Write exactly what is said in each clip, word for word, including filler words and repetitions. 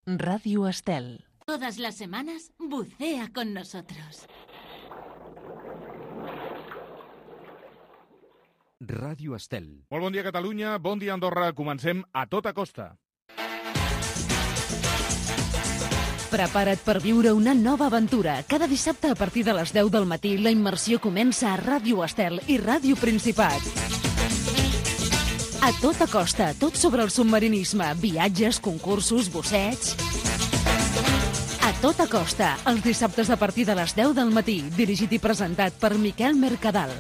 Radio Estel. Todas las semanas, bucea con nosotros. Ràdio Estel. Molt bon dia, Catalunya. Bon dia, Andorra. Comencem a tota costa. Prepara't per viure una nova aventura. Cada dissabte a partir de les deu del matí la immersió comença a Ràdio Estel i Ràdio Principat. A tota costa, tot sobre el submarinisme, viatges, concursos, busseigs... A tota costa, els dissabtes a partir de les deu del matí, dirigit i presentat per Miquel Mercadal.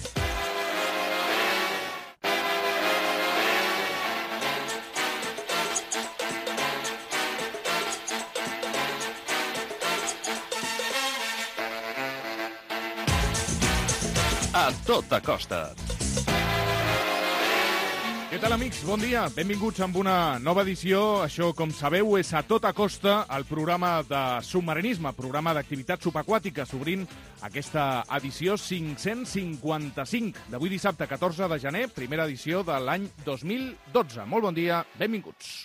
A tota costa. Què tal, amics? Bon dia. Benvinguts amb una nova edició. Això, com sabeu, és A tota costa, el programa de submarinisme, programa d'activitats subaquàtiques, obrint aquesta edició cinc-cents cinquanta-cinc d'avui dissabte, catorze de gener, primera edició de l'any dos mil dotze. Molt bon dia, benvinguts.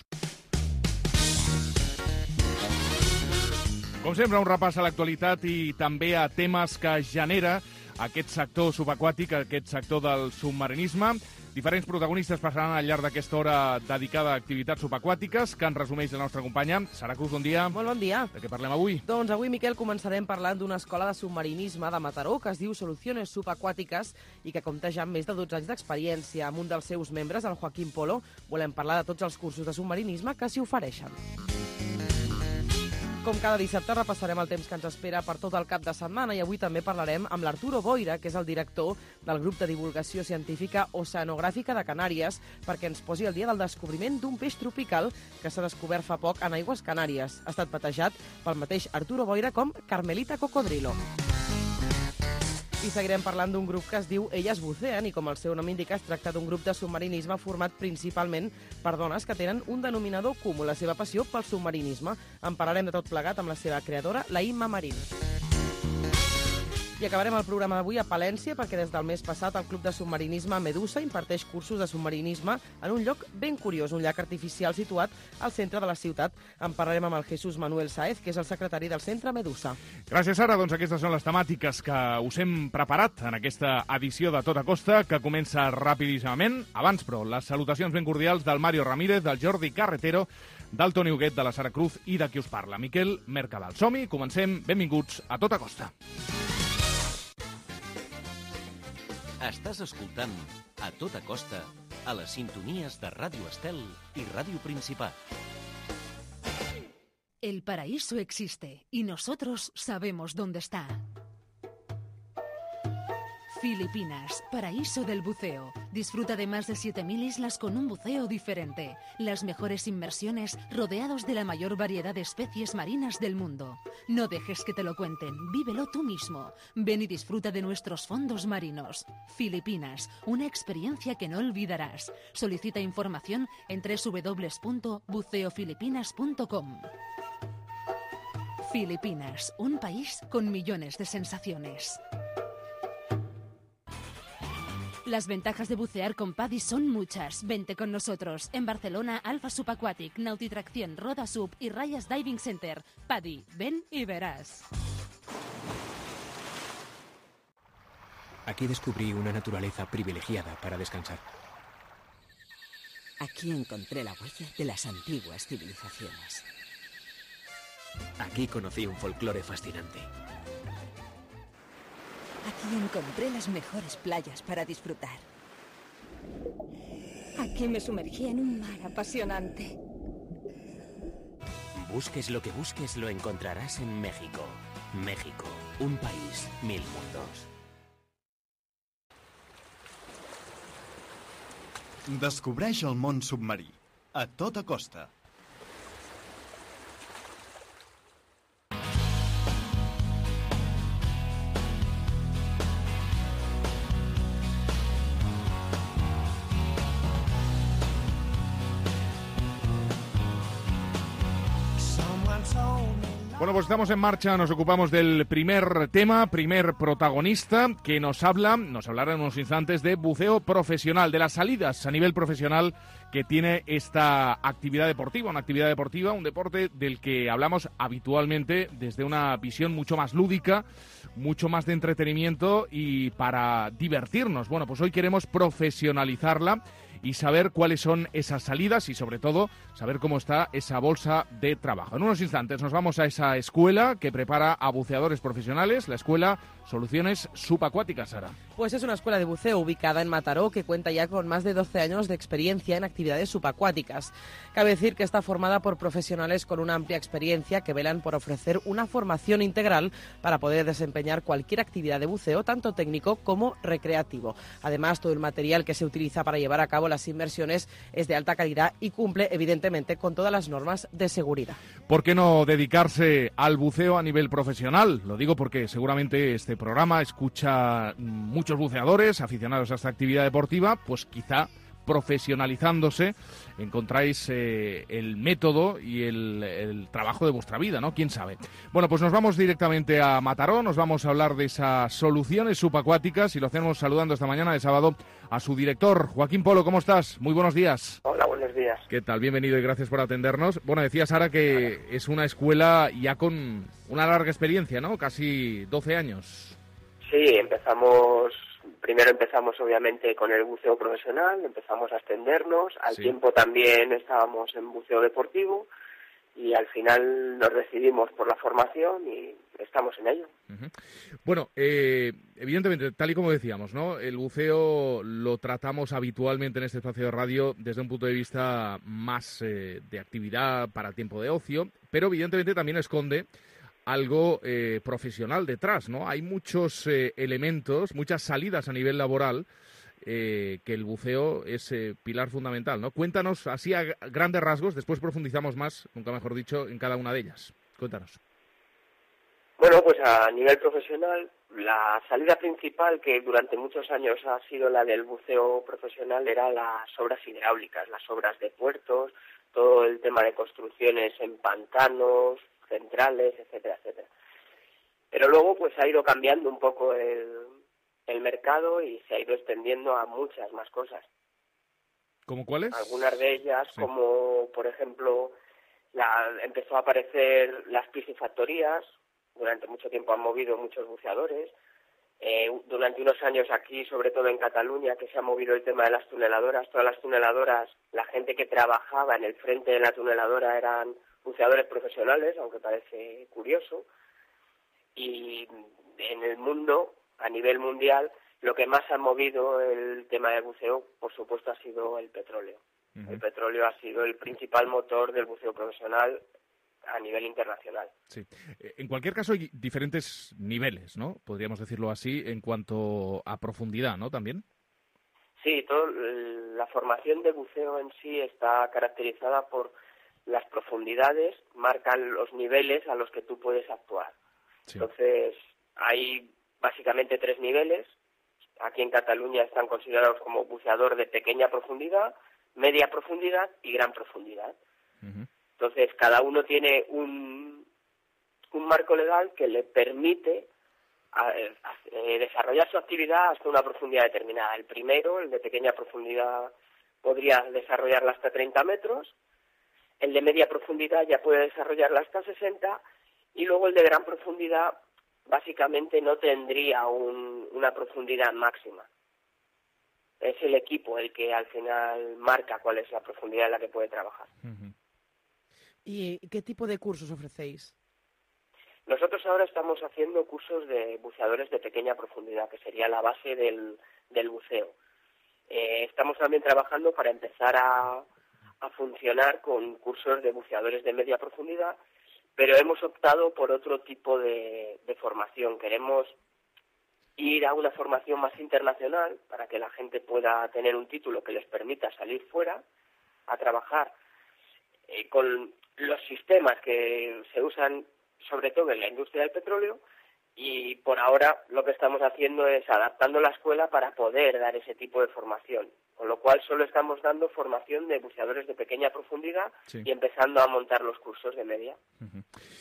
Com sempre, un repàs a l'actualitat i també a temes que genera aquest sector subaquàtic, aquest sector del submarinisme. Diferents protagonistes passaran al llarg d'aquesta hora dedicada a activitats subaquàtiques, que en resumeix la nostra companya. Sara Cruz, bon dia. Molt bon dia. De què parlem avui? Doncs avui, Miquel, començarem parlant d'una escola de submarinisme de Mataró que es diu Soluciones Subaquàtiques i que compta ja amb més de dotze anys d'experiència. Amb un dels seus membres, el Joaquín Polo, volem parlar de tots els cursos de submarinisme que s'hi ofereixen. Com cada dissabte, repassarem el temps que ens espera per tot el cap de setmana i avui també parlarem amb l'Arturo Boira, que és el director del grup de divulgació científica oceanogràfica de Canàries, perquè ens posi el dia del descobriment d'un peix tropical que s'ha descobert fa poc en aigües Canàries. Ha estat batejat pel mateix Arturo Boira com Carmelita Cocodrilo. I seguirem parlant d'un grup que es diu Elles Bucean i, com el seu nom indica, es tracta d'un grup de submarinisme format principalment per dones que tenen un denominador comú, la seva passió pel submarinisme. En parlarem de tot plegat amb la seva creadora, la Imma Marín. I acabarem el programa d'avui a Palència perquè des del mes passat el Club de Submarinisme Medusa imparteix cursos de submarinisme en un lloc ben curiós, un llac artificial situat al centre de la ciutat. En parlarem amb el Jesús Manuel Sáez, que és el secretari del Centre Medusa. Gràcies, Sara. Doncs aquestes són les temàtiques que us hem preparat en aquesta edició de Tota Costa, que comença rapidíssimament. Abans, però, les salutacions ben cordials del Mario Ramírez, del Jordi Carretero, del Toni Huguet, de la Sara Cruz i de qui us parla, Miquel Mercadal. Som-hi, comencem. Benvinguts a Tota Costa. Estàs escoltant A tota costa a les sintonies de Ràdio Estel i Ràdio Principat. El paraíso existe y nosotros sabemos dónde está. Filipinas, paraíso del buceo. Disfruta de más de siete mil islas con un buceo diferente. Las mejores inmersiones rodeados de la mayor variedad de especies marinas del mundo. No dejes que te lo cuenten, vívelo tú mismo. Ven y disfruta de nuestros fondos marinos. Filipinas, una experiencia que no olvidarás. Solicita información en doble u doble u doble u punto buceo filipinas punto com. Filipinas, un país con millones de sensaciones. Las ventajas de bucear con PADI son muchas. Vente con nosotros. En Barcelona, Alfa Subaquatic, Nautitracción, Roda Sub y Rayas Diving Center. PADI, ven y verás. Aquí descubrí una naturaleza privilegiada para descansar. Aquí encontré la huella de las antiguas civilizaciones. Aquí conocí un folclore fascinante. Aquí encontré las mejores playas para disfrutar. Aquí me sumergí en un mar apasionante. Busques lo que busques, lo encontrarás en México. México, un país, mil mundos. Descobreix el món submarí. A tota costa. Bueno, pues estamos en marcha, nos ocupamos del primer tema, primer protagonista, que nos habla, nos hablará en unos instantes de buceo profesional, de las salidas a nivel profesional que tiene esta actividad deportiva, una actividad deportiva, un deporte del que hablamos habitualmente desde una visión mucho más lúdica, mucho más de entretenimiento y para divertirnos. Bueno, pues hoy queremos profesionalizarla y saber cuáles son esas salidas y, sobre todo, saber cómo está esa bolsa de trabajo. En unos instantes nos vamos a esa escuela que prepara a buceadores profesionales, la escuela Soluciones Subacuáticas, Sara. Pues es una escuela de buceo ubicada en Mataró que cuenta ya con más de doce años de experiencia en actividades subacuáticas. Cabe decir que está formada por profesionales con una amplia experiencia que velan por ofrecer una formación integral para poder desempeñar cualquier actividad de buceo, tanto técnico como recreativo. Además, todo el material que se utiliza para llevar a cabo las inmersiones es de alta calidad y cumple, evidentemente, con todas las normas de seguridad. ¿Por qué no dedicarse al buceo a nivel profesional? Lo digo porque seguramente este programa escucha muchos buceadores aficionados a esta actividad deportiva, pues quizá profesionalizándose encontráis eh, el método y el, el trabajo de vuestra vida, ¿no? ¿Quién sabe? Bueno, pues nos vamos directamente a Mataró, nos vamos a hablar de esas soluciones subacuáticas y lo hacemos saludando esta mañana de sábado a su director, Joaquín Polo. ¿Cómo estás? Muy buenos días. Hola, buenos días. ¿Qué tal? Bienvenido y gracias por atendernos. Bueno, decía Sara que es una escuela ya con una larga experiencia, ¿no? Casi doce años. Sí, empezamos... Primero empezamos obviamente con el buceo profesional, empezamos a extendernos, al sí. tiempo también estábamos en buceo deportivo y al final nos decidimos por la formación y estamos en ello. Uh-huh. Bueno, eh, evidentemente, tal y como decíamos, ¿no? El buceo lo tratamos habitualmente en este espacio de radio desde un punto de vista más eh, de actividad para tiempo de ocio, pero evidentemente también esconde algo eh, profesional detrás, ¿no? Hay muchos eh, elementos, muchas salidas a nivel laboral eh, que el buceo es eh, pilar fundamental, ¿no? Cuéntanos así a grandes rasgos, después profundizamos más, nunca mejor dicho, en cada una de ellas. Cuéntanos. Bueno, pues a nivel profesional, la salida principal que durante muchos años ha sido la del buceo profesional era las obras hidráulicas, las obras de puertos, todo el tema de construcciones en pantanos, centrales, etcétera, etcétera. Pero luego pues ha ido cambiando un poco el, el mercado y se ha ido extendiendo a muchas más cosas. ¿Cómo cuáles? Algunas de ellas, sí. como por ejemplo, la, empezó a aparecer las piscifactorías, durante mucho tiempo han movido muchos buceadores. Eh, durante unos años aquí, sobre todo en Cataluña, que se ha movido el tema de las tuneladoras, todas las tuneladoras, la gente que trabajaba en el frente de la tuneladora eran buceadores profesionales, aunque parece curioso, y en el mundo, a nivel mundial, lo que más ha movido el tema del buceo, por supuesto, ha sido el petróleo. Uh-huh. El petróleo ha sido el principal motor del buceo profesional a nivel internacional. Sí. En cualquier caso, hay diferentes niveles, ¿no? Podríamos decirlo así, en cuanto a profundidad, ¿no? También. Sí, todo, la formación de buceo en sí está caracterizada por las profundidades, marcan los niveles a los que tú puedes actuar. Sí. Entonces, hay básicamente tres niveles. Aquí en Cataluña están considerados como buceador de pequeña profundidad, media profundidad y gran profundidad. Uh-huh. Entonces, cada uno tiene un, un marco legal que le permite a, a, a desarrollar su actividad hasta una profundidad determinada. El primero, el de pequeña profundidad, podría desarrollarla hasta treinta metros. El de media profundidad ya puede desarrollarla hasta sesenta y luego el de gran profundidad básicamente no tendría un, una profundidad máxima. Es el equipo el que al final marca cuál es la profundidad en la que puede trabajar. Uh-huh. ¿Y qué tipo de cursos ofrecéis? Nosotros ahora estamos haciendo cursos de buceadores de pequeña profundidad, que sería la base del, del buceo. Eh, estamos también trabajando para empezar a a funcionar con cursos de buceadores de media profundidad, pero hemos optado por otro tipo de, de formación. Queremos ir a una formación más internacional para que la gente pueda tener un título que les permita salir fuera a trabajar eh, con los sistemas que se usan sobre todo en la industria del petróleo, y por ahora lo que estamos haciendo es adaptando la escuela para poder dar ese tipo de formación. Con lo cual solo estamos dando formación de buceadores de pequeña profundidad sí. y empezando a montar los cursos de media. Uh-huh.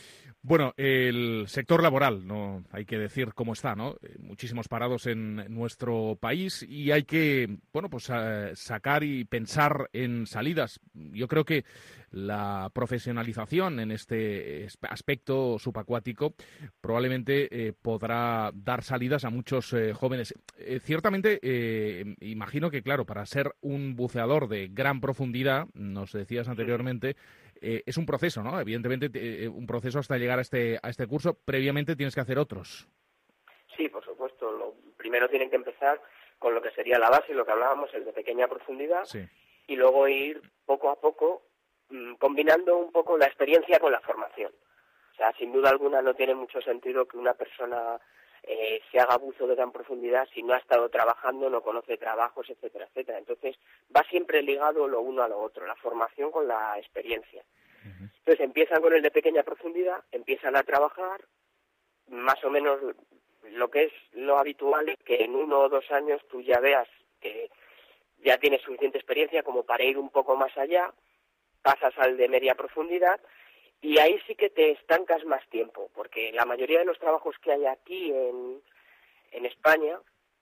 Bueno, el sector laboral, no hay que decir cómo está, ¿no? Muchísimos parados en nuestro país y hay que, bueno, pues uh, sacar y pensar en salidas. Yo creo que la profesionalización en este aspecto subacuático probablemente eh, podrá dar salidas a muchos eh, jóvenes. Eh, ciertamente, eh, imagino que, claro, para ser un buceador de gran profundidad, nos decías anteriormente, Eh, es un proceso, ¿no? Evidentemente, eh, un proceso hasta llegar a este a este curso. Previamente tienes que hacer otros. Sí, por supuesto. Lo primero tienen que empezar con lo que sería la base, lo que hablábamos, el de pequeña profundidad, sí. Y luego ir poco a poco mmm, combinando un poco la experiencia con la formación. O sea, sin duda alguna no tiene mucho sentido que una persona eh, se haga buzo de gran profundidad si no ha estado trabajando, no conoce trabajos, etcétera, etcétera. Entonces, va siempre ligado lo uno a lo otro, la formación con la experiencia. Uh-huh. Entonces, empiezan con el de pequeña profundidad, empiezan a trabajar, más o menos lo que es lo habitual es que en uno o dos años tú ya veas que ya tienes suficiente experiencia como para ir un poco más allá, pasas al de media profundidad, y ahí sí que te estancas más tiempo, porque la mayoría de los trabajos que hay aquí en, en España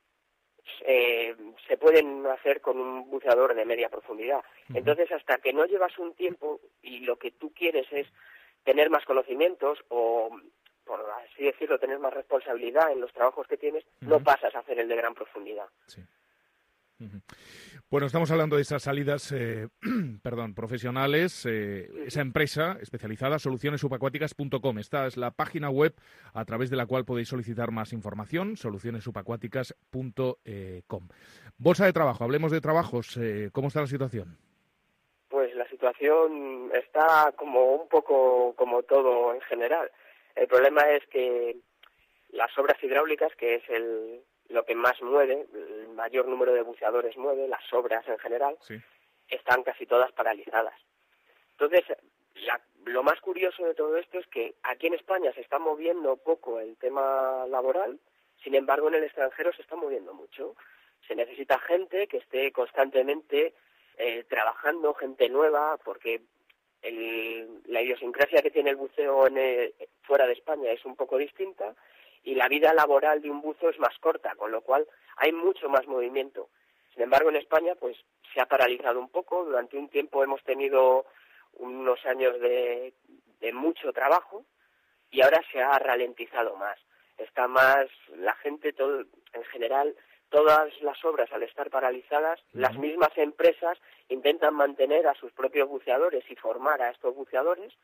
eh, se pueden hacer con un buceador de media profundidad. Uh-huh. Entonces, hasta que no llevas un tiempo y lo que tú quieres es tener más conocimientos o, por así decirlo, tener más responsabilidad en los trabajos que tienes, uh-huh. no pasas a hacer el de gran profundidad. Sí. Uh-huh. Bueno, estamos hablando de esas salidas eh, perdón, profesionales, eh, esa empresa especializada, soluciones subacuáticas punto com. Esta es la página web a través de la cual podéis solicitar más información, soluciones subacuáticas punto com. Bolsa de trabajo, hablemos de trabajos. Eh, ¿Cómo está la situación? Pues la situación está como un poco como todo en general. El problema es que las obras hidráulicas, que es el... lo que más mueve, el mayor número de buceadores mueve, las obras en general, sí. están casi todas paralizadas. Entonces, la, lo más curioso de todo esto es que aquí en España se está moviendo poco el tema laboral, sin embargo en el extranjero se está moviendo mucho. Se necesita gente que esté constantemente eh, trabajando, gente nueva, porque el, la idiosincrasia que tiene el buceo en el, fuera de España es un poco distinta, y la vida laboral de un buzo es más corta, con lo cual hay mucho más movimiento. Sin embargo, en España pues se ha paralizado un poco. Durante un tiempo hemos tenido unos años de, de mucho trabajo y ahora se ha ralentizado más. Está más la gente, todo en general, todas las obras al estar paralizadas, uh-huh. las mismas empresas intentan mantener a sus propios buceadores y formar a estos buceadores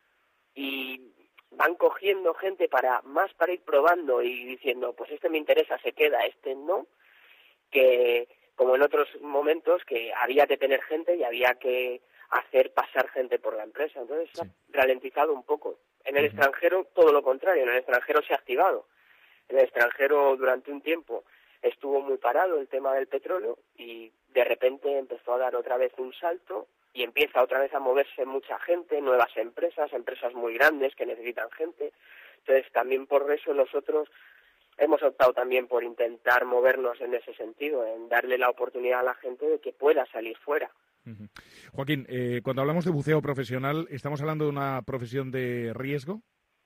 y van cogiendo gente para más para ir probando y diciendo, pues este me interesa, se queda, este no, que como en otros momentos que había que tener gente y había que hacer pasar gente por la empresa. Entonces sí. se ha ralentizado un poco. En el uh-huh. extranjero todo lo contrario, en el extranjero se ha activado. En el extranjero durante un tiempo estuvo muy parado el tema del petróleo y de repente empezó a dar otra vez un salto y empieza otra vez a moverse mucha gente, nuevas empresas, empresas muy grandes que necesitan gente. Entonces, también por eso nosotros hemos optado también por intentar movernos en ese sentido, en darle la oportunidad a la gente de que pueda salir fuera. Uh-huh. Joaquín, eh, cuando hablamos de buceo profesional, ¿estamos hablando de una profesión de riesgo?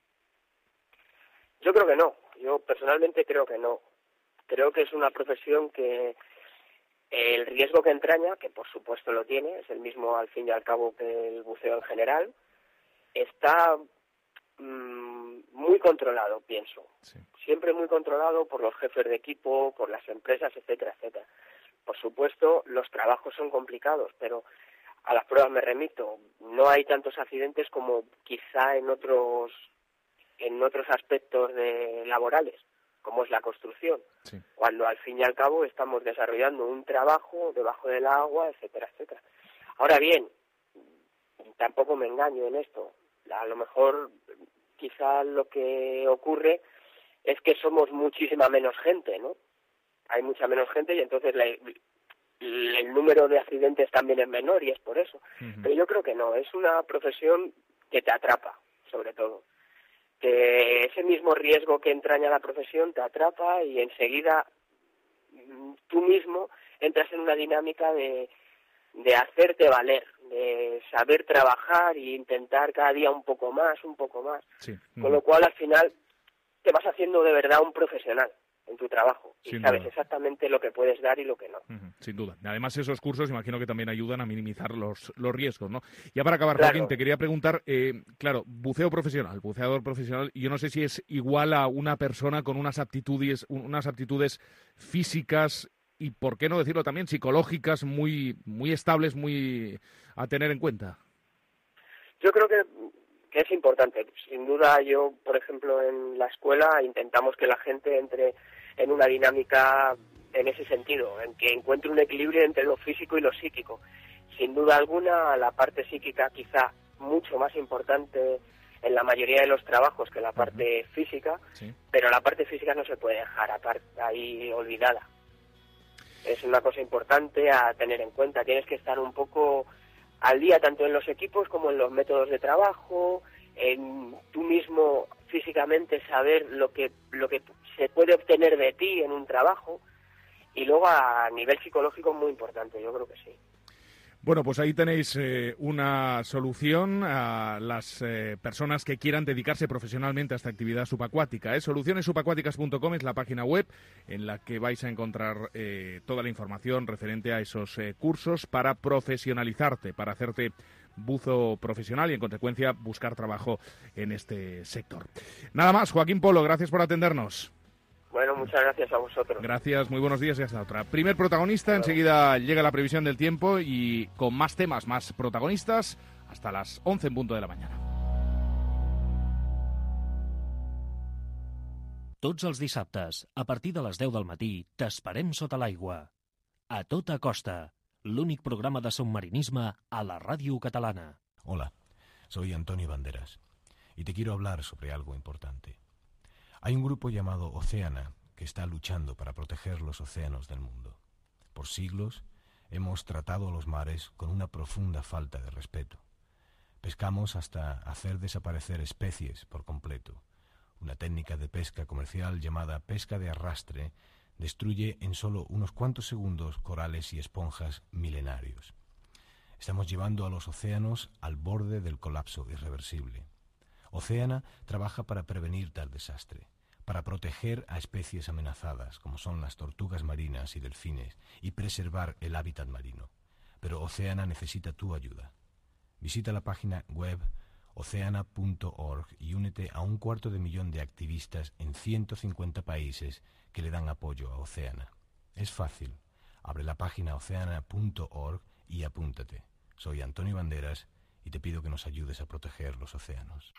Yo creo que no. Yo personalmente creo que no. Creo que es una profesión que el riesgo que entraña, que por supuesto lo tiene, es el mismo al fin y al cabo que el buceo en general, está mmm, muy controlado, pienso. Sí. Siempre muy controlado por los jefes de equipo, por las empresas, etcétera, etcétera. Por supuesto, los trabajos son complicados, pero a las pruebas me remito. No hay tantos accidentes como quizá en otros en otros aspectos de laborales, como es la construcción, sí. cuando al fin y al cabo estamos desarrollando un trabajo debajo del agua, etcétera, etcétera. Ahora bien, tampoco me engaño en esto. A lo mejor quizá lo que ocurre es que somos muchísima menos gente, ¿no? Hay mucha menos gente y entonces la, el número de accidentes también es menor y es por eso. Uh-huh. Pero yo creo que no, es una profesión que te atrapa, sobre todo. Que ese mismo riesgo que entraña la profesión te atrapa y enseguida tú mismo entras en una dinámica de de hacerte valer, de saber trabajar e intentar cada día un poco más, un poco más. Sí. Con lo cual, al final, te vas haciendo de verdad un profesional en tu trabajo y Sin sabes duda. exactamente lo que puedes dar y lo que no. Uh-huh, sin duda. Además, esos cursos imagino que también ayudan a minimizar los, los riesgos, ¿no? Ya para acabar, Claro. Joaquín, te quería preguntar, eh, claro, buceo profesional, buceador profesional, y yo no sé si es igual a una persona con unas aptitudes, unas aptitudes físicas y, por qué no decirlo también, psicológicas muy, muy estables, muy a tener en cuenta. Yo creo que, que es importante. Sin duda, yo, por ejemplo, en la escuela intentamos que la gente entre en una dinámica en ese sentido, en que encuentre un equilibrio entre lo físico y lo psíquico. Sin duda alguna, la parte psíquica quizá mucho más importante en la mayoría de los trabajos que la parte uh-huh. física, sí. pero la parte física no se puede dejar aparte, ahí olvidada. Es una cosa importante a tener en cuenta. Tienes que estar un poco al día tanto en los equipos como en los métodos de trabajo, en tú mismo físicamente saber lo que lo que se puede obtener de ti en un trabajo, y luego a nivel psicológico muy importante, yo creo que sí. Bueno, pues ahí tenéis eh, una solución a las eh, personas que quieran dedicarse profesionalmente a esta actividad subacuática. ¿eh? soluciones subacuáticas punto com es la página web en la que vais a encontrar eh, toda la información referente a esos eh, cursos para profesionalizarte, para hacerte buzo profesional y, en consecuencia, buscar trabajo en este sector. Nada más, Joaquín Polo, gracias por atendernos. Bueno, muchas gracias a vosotros. Gracias, muy buenos días y hasta otra. Primer protagonista, bueno. Enseguida llega la previsión del tiempo y con más temas, más protagonistas, hasta las once en punto de la mañana. Tots els dissabtes, a partir de les deu del matí, t'esperem sota l'aigua. A tota costa, l'únic programa de submarinisme a la ràdio catalana. Hola, soy Antonio Banderas y te quiero hablar sobre algo importante. Hay un grupo llamado Oceana que está luchando para proteger los océanos del mundo. Por siglos hemos tratado a los mares con una profunda falta de respeto. Pescamos hasta hacer desaparecer especies por completo. Una técnica de pesca comercial llamada pesca de arrastre destruye en solo unos cuantos segundos corales y esponjas milenarios. Estamos llevando a los océanos al borde del colapso irreversible. Oceana trabaja para prevenir tal desastre, para proteger a especies amenazadas, como son las tortugas marinas y delfines, y preservar el hábitat marino. Pero Oceana necesita tu ayuda. Visita la página web oceana punto org y únete a un cuarto de millón de activistas en ciento cincuenta países que le dan apoyo a Oceana. Es fácil. Abre la página oceana punto org y apúntate. Soy Antonio Banderas y te pido que nos ayudes a proteger los océanos.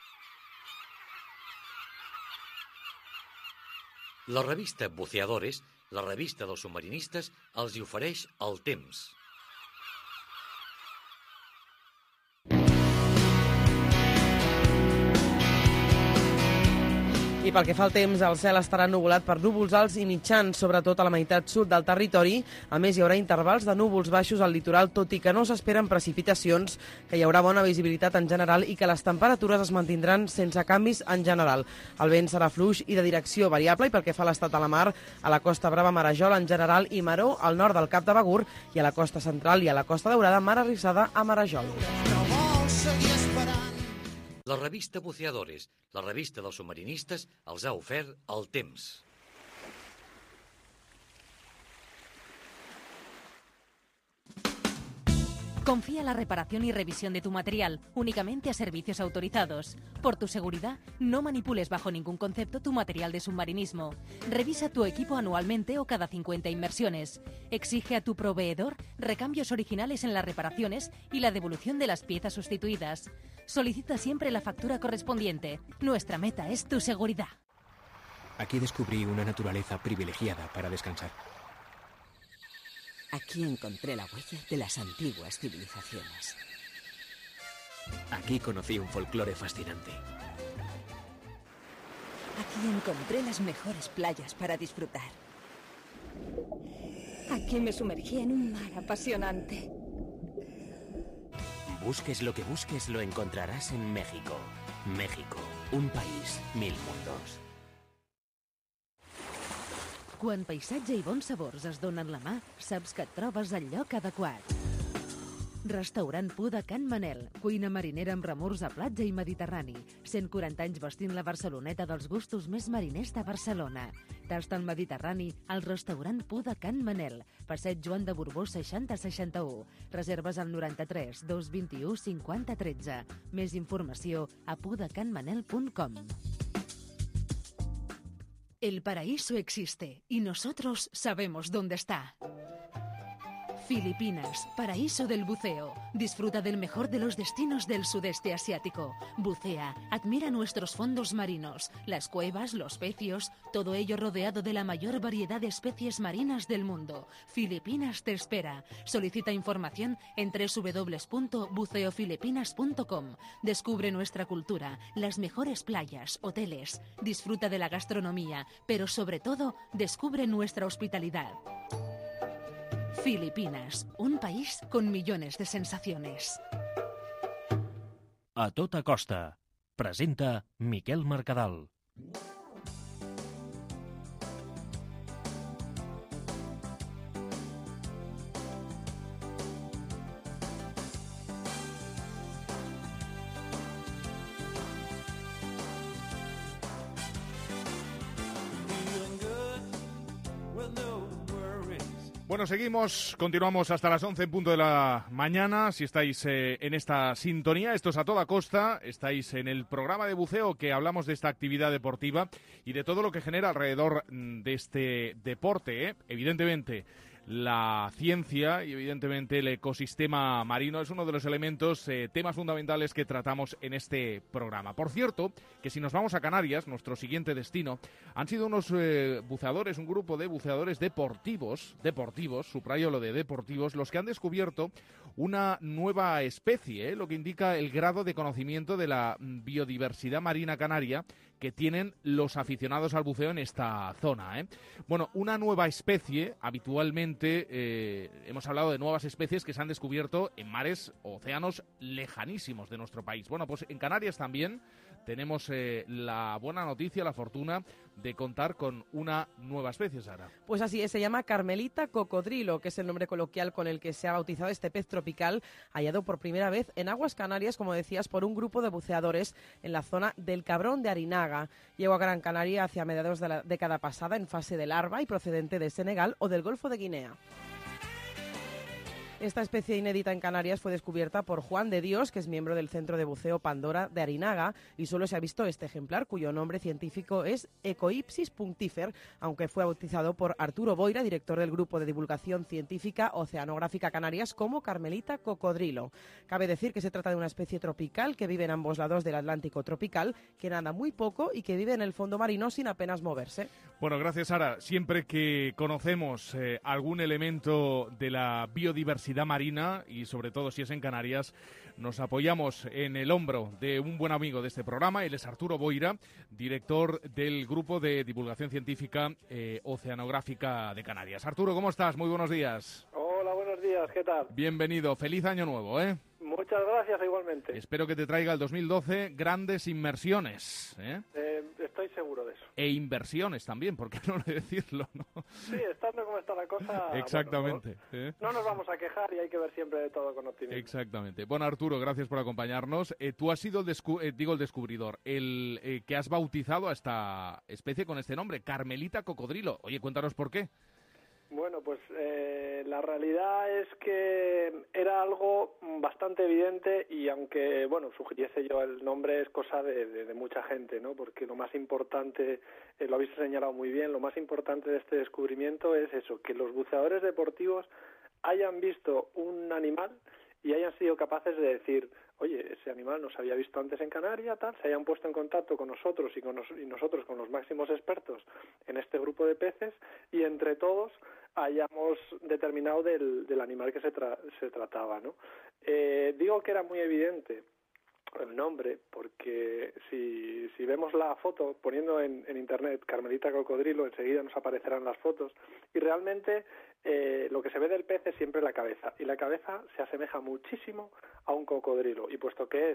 La revista Buceadores, la revista dels submarinistes, els hi ofereix el temps. I pel que fa al temps, el cel estarà ennuvolat per núvols alts i mitjans, sobretot a la meitat sud del territori. A més, hi haurà intervals de núvols baixos al litoral, tot i que no s'esperen precipitacions, que hi haurà bona visibilitat en general i que les temperatures es mantindran sense canvis en general. El vent serà fluix i de direcció variable, i pel que fa a l'estat de la mar, a la Costa Brava, Marajol en general i Maró al nord del Cap de Begur, i a la costa central i a la Costa Daurada, mar arrissada a Marajol. La revista Buceadores, la revista dels submarinistes, els ha ofert el temps. Confía la reparación y revisión de tu material únicamente a servicios autorizados. Por tu seguridad, no manipules bajo ningún concepto tu material de submarinismo. Revisa tu equipo anualmente o cada cincuenta inmersiones. Exige a tu proveedor recambios originales en las reparaciones y la devolución de las piezas sustituidas. Solicita siempre la factura correspondiente. Nuestra meta es tu seguridad. Aquí descubrí una naturaleza privilegiada para descansar. Aquí encontré la huella de las antiguas civilizaciones. Aquí conocí un folclore fascinante. Aquí encontré las mejores playas para disfrutar. Aquí me sumergí en un mar apasionante. Busques lo que busques, lo encontrarás en México. México, un país, mil mundos. Quan paisatge i bons sabors es donen la mà, saps que et trobes al lloc adequat. Restaurant Pu de Can Manel, cuina marinera amb remors a platja i mediterrani. cent quaranta anys vestint la Barceloneta dels gustos més mariners de Barcelona. Tast al Mediterrani al restaurant Pu de Can Manel, passeig Joan de Borbó seixanta seixanta-u. Reserves al noranta-tres dos vint-i-u cinquanta tretze. Més informació a pudecanmanel punt com. El paraíso existe y nosotros sabemos dónde está. Filipinas, paraíso del buceo. Disfruta del mejor de los destinos del sudeste asiático. Bucea, admira nuestros fondos marinos, las cuevas, los pecios, todo ello rodeado de la mayor variedad de especies marinas del mundo. Filipinas te espera. Solicita información en doble u doble u doble u punto buceo filipinas punto com. Descubre nuestra cultura, las mejores playas, hoteles. Disfruta de la gastronomía, pero sobre todo, descubre nuestra hospitalidad. Filipinas, un país con millones de sensaciones. A tota costa, presenta Miquel Mercadal. Bueno, seguimos, continuamos hasta las once en punto de la mañana. Si estáis eh, en esta sintonía, esto es A Toda Costa, estáis en el programa de buceo que hablamos de esta actividad deportiva y de todo lo que genera alrededor de este deporte, ¿eh? Evidentemente, la ciencia y evidentemente el ecosistema marino es uno de los elementos, eh, temas fundamentales que tratamos en este programa. Por cierto, que si nos vamos a Canarias, nuestro siguiente destino, han sido unos eh, buceadores, un grupo de buceadores deportivos, deportivos, subrayo lo de deportivos, los que han descubierto una nueva especie, ¿eh? Lo que indica el grado de conocimiento de la biodiversidad marina canaria que tienen los aficionados al buceo en esta zona, ¿eh? Bueno, una nueva especie, habitualmente eh, hemos hablado de nuevas especies que se han descubierto en mares o océanos lejanísimos de nuestro país. Bueno, pues en Canarias también tenemos eh, la buena noticia, la fortuna de contar con una nueva especie, Sara. Pues así es, se llama Carmelita cocodrilo, que es el nombre coloquial con el que se ha bautizado este pez tropical, hallado por primera vez en aguas canarias, como decías, por un grupo de buceadores en la zona del Cabrón de Arinaga. Llegó a Gran Canaria hacia mediados de la década pasada en fase de larva y procedente de Senegal o del Golfo de Guinea. Esta especie inédita en Canarias fue descubierta por Juan de Dios, que es miembro del Centro de Buceo Pandora de Arinaga, y solo se ha visto este ejemplar, cuyo nombre científico es Ecoipsis punctifer, aunque fue bautizado por Arturo Boira, director del Grupo de Divulgación Científica Oceanográfica Canarias, como Carmelita cocodrilo. Cabe decir que se trata de una especie tropical que vive en ambos lados del Atlántico tropical, que nada muy poco y que vive en el fondo marino sin apenas moverse. Bueno, gracias, Sara. Siempre que conocemos eh, algún elemento de la biodiversidad marina y sobre todo si es en Canarias, nos apoyamos en el hombro de un buen amigo de este programa. Él es Arturo Boira, director del Grupo de Divulgación Científica eh, Oceanográfica de Canarias. Arturo, ¿cómo estás? Muy buenos días. Hola, buenos días, ¿qué tal? Bienvenido, feliz año nuevo, ¿eh? Muchas gracias, igualmente. Espero que te traiga el dos mil doce grandes inmersiones, ¿eh? Eh, estoy seguro de eso. E inversiones también, ¿por qué no decirlo, no? Sí, estando como está la cosa... Exactamente. Bueno, ¿eh? No nos vamos a quejar y hay que ver siempre de todo con optimismo. Exactamente. Bueno, Arturo, gracias por acompañarnos. Eh, tú has sido el, descu eh, digo, el descubridor, el eh, que has bautizado a esta especie con este nombre, Carmelita cocodrilo. Oye, cuéntanos por qué. Bueno, pues eh, la realidad es que era algo bastante evidente y aunque, bueno, sugiriese yo el nombre es cosa de, de, de mucha gente, ¿no? Porque lo más importante, eh, lo habéis señalado muy bien, lo más importante de este descubrimiento es eso, que los buceadores deportivos hayan visto un animal y hayan sido capaces de decir, oye, ese animal no se había visto antes en Canarias, tal, se hayan puesto en contacto con nosotros y, con nos, y nosotros con los máximos expertos en este grupo de peces y entre todos hayamos determinado del, del animal que se, tra se trataba, ¿no? Eh, digo que era muy evidente el nombre porque si, si vemos la foto poniendo en, en internet Carmelita cocodrilo, enseguida nos aparecerán las fotos y realmente eh, lo que se ve del pez es siempre la cabeza y la cabeza se asemeja muchísimo a un cocodrilo y puesto que es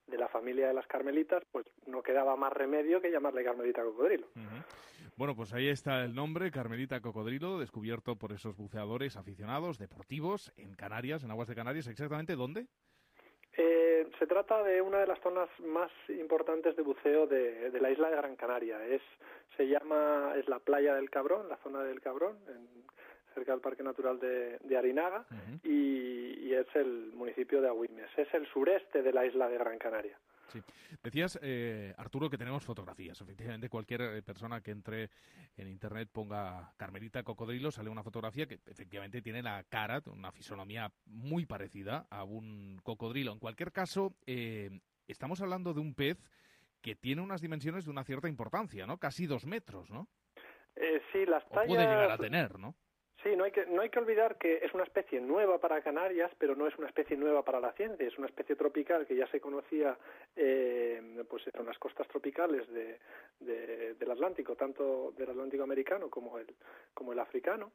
de la familia de las carmelitas, pues no quedaba más remedio que llamarle Carmelita Cocodrilo. Uh-huh. Bueno, pues ahí está el nombre, Carmelita Cocodrilo, descubierto por esos buceadores aficionados, deportivos, en Canarias, en aguas de Canarias. ¿Exactamente dónde? Eh, se trata de una de las zonas más importantes de buceo de, de la isla de Gran Canaria. Es, se llama, es la playa del Cabrón, la zona del Cabrón, en, cerca del Parque Natural de, de Arinaga, uh-huh. y, y es el municipio de Agüimes. Es el sureste de la isla de Gran Canaria. Sí. Decías, eh, Arturo, que tenemos fotografías. Efectivamente, cualquier persona que entre en Internet ponga Carmelita Cocodrilo, sale una fotografía que efectivamente tiene la cara, una fisonomía muy parecida a un cocodrilo. En cualquier caso, eh, estamos hablando de un pez que tiene unas dimensiones de una cierta importancia, ¿no? Casi dos metros, ¿no? Eh, sí, las tallas... O puede llegar a tener, ¿no? Sí, no hay que no hay que olvidar que es una especie nueva para Canarias, pero no es una especie nueva para la ciencia. Es una especie tropical que ya se conocía eh, pues en las costas tropicales de, de, del Atlántico, tanto del Atlántico americano como el como el africano.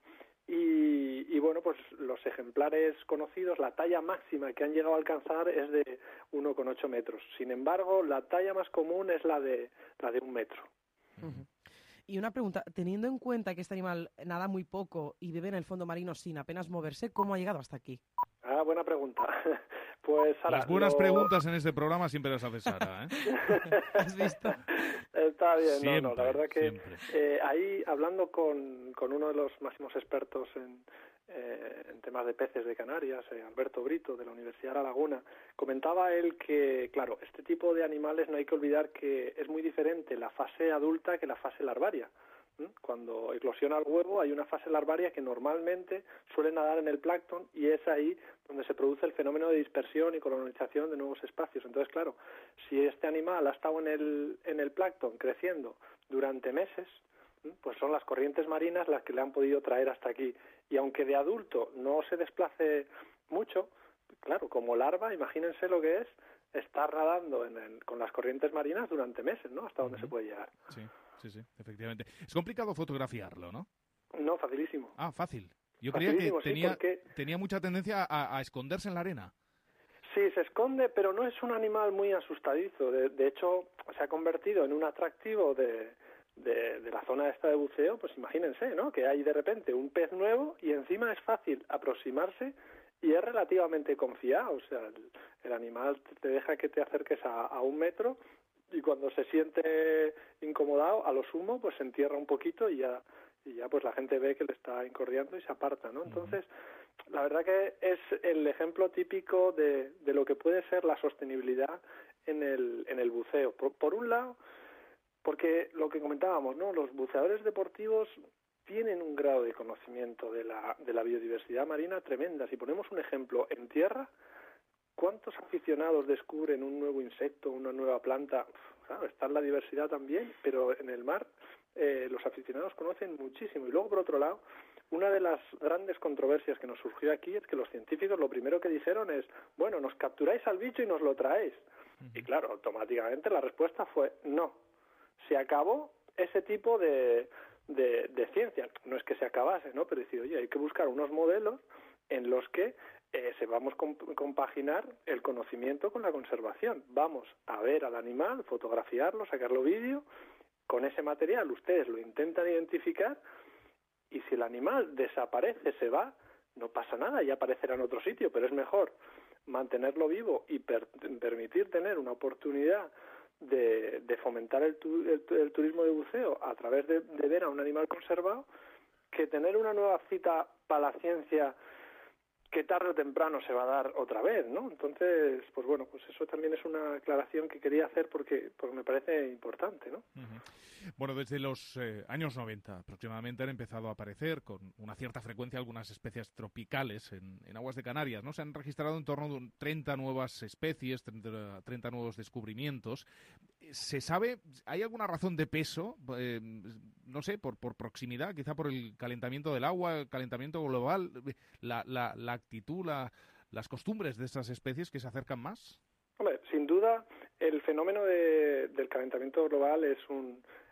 Y, y bueno, pues los ejemplares conocidos, la talla máxima que han llegado a alcanzar es de uno coma ocho metros. Sin embargo, la talla más común es la de la de un metro. Uh-huh. Y una pregunta, teniendo en cuenta que este animal nada muy poco y vive en el fondo marino sin apenas moverse, ¿cómo ha llegado hasta aquí? Ah, buena pregunta. Pues Sara, las buenas lo... preguntas en este programa siempre las hace Sara, ¿eh? ¿Has visto? Está bien, siempre, no, no, la verdad que eh, ahí hablando con, con uno de los máximos expertos en, eh, en temas de peces de Canarias, eh, Alberto Brito, de la Universidad de La Laguna, comentaba él que, claro, este tipo de animales no hay que olvidar que es muy diferente la fase adulta que la fase larvaria. Cuando eclosiona el huevo hay una fase larvaria que normalmente suele nadar en el plancton y es ahí donde se produce el fenómeno de dispersión y colonización de nuevos espacios. Entonces, claro, si este animal ha estado en el, en el plancton creciendo durante meses, pues son las corrientes marinas las que le han podido traer hasta aquí. Y aunque de adulto no se desplace mucho, claro, como larva, imagínense lo que es estar nadando en el, con las corrientes marinas durante meses, ¿no? Hasta donde uh-huh. se puede llegar. Sí. Sí, sí, efectivamente. Es complicado fotografiarlo, ¿no? No, facilísimo. Ah, fácil. Yo facilísimo, creía que tenía, sí, porque... tenía mucha tendencia a, a esconderse en la arena. Sí, se esconde, pero no es un animal muy asustadizo. De, de hecho, se ha convertido en un atractivo de, de, de la zona esta de buceo. Pues imagínense, ¿no? Que hay de repente un pez nuevo y encima es fácil aproximarse y es relativamente confiado. O sea, el, el animal te deja que te acerques a, a un metro y cuando se siente incomodado, a lo sumo, pues se entierra un poquito y ya, y ya pues la gente ve que le está incordiando y se aparta, ¿no? Entonces, uh-huh. la verdad que es el ejemplo típico de, de lo que puede ser la sostenibilidad en el, en el buceo. Por, por un lado, porque lo que comentábamos, ¿no? Los buceadores deportivos tienen un grado de conocimiento de la, de la biodiversidad marina tremenda. Si ponemos un ejemplo en tierra, ¿cuántos aficionados descubren un nuevo insecto, una nueva planta? Claro, está la diversidad también, pero en el mar eh, los aficionados conocen muchísimo. Y luego, por otro lado, una de las grandes controversias que nos surgió aquí es que los científicos lo primero que dijeron es, bueno, nos capturáis al bicho y nos lo traéis. Uh-huh. Y claro, automáticamente la respuesta fue no. Se acabó ese tipo de, de, de ciencia. No es que se acabase, ¿no? Pero decir, oye, hay que buscar unos modelos en los que Eh, se vamos a comp- compaginar el conocimiento con la conservación. Vamos a ver al animal, fotografiarlo, sacarlo vídeo. Con ese material ustedes lo intentan identificar y si el animal desaparece, se va, no pasa nada, ya aparecerá en otro sitio, pero es mejor mantenerlo vivo y per- permitir tener una oportunidad de, de fomentar el, tu- el, el turismo de buceo a través de, de ver a un animal conservado que tener una nueva cita para la ciencia que tarde o temprano se va a dar otra vez, ¿no? Entonces, pues bueno, pues eso también es una aclaración que quería hacer porque, porque me parece importante, ¿no? Uh-huh. Bueno, desde los eh, años noventa aproximadamente han empezado a aparecer con una cierta frecuencia algunas especies tropicales en, en aguas de Canarias, ¿no? Se han registrado en torno a treinta nuevas especies, treinta, treinta nuevos descubrimientos. ¿Se sabe, hay alguna razón de peso, eh, no sé, por, por proximidad, quizá por el calentamiento del agua, el calentamiento global, la, la, la actitud, la, las costumbres de estas especies que se acercan más? Hombre, sin duda, el fenómeno de, del calentamiento global es un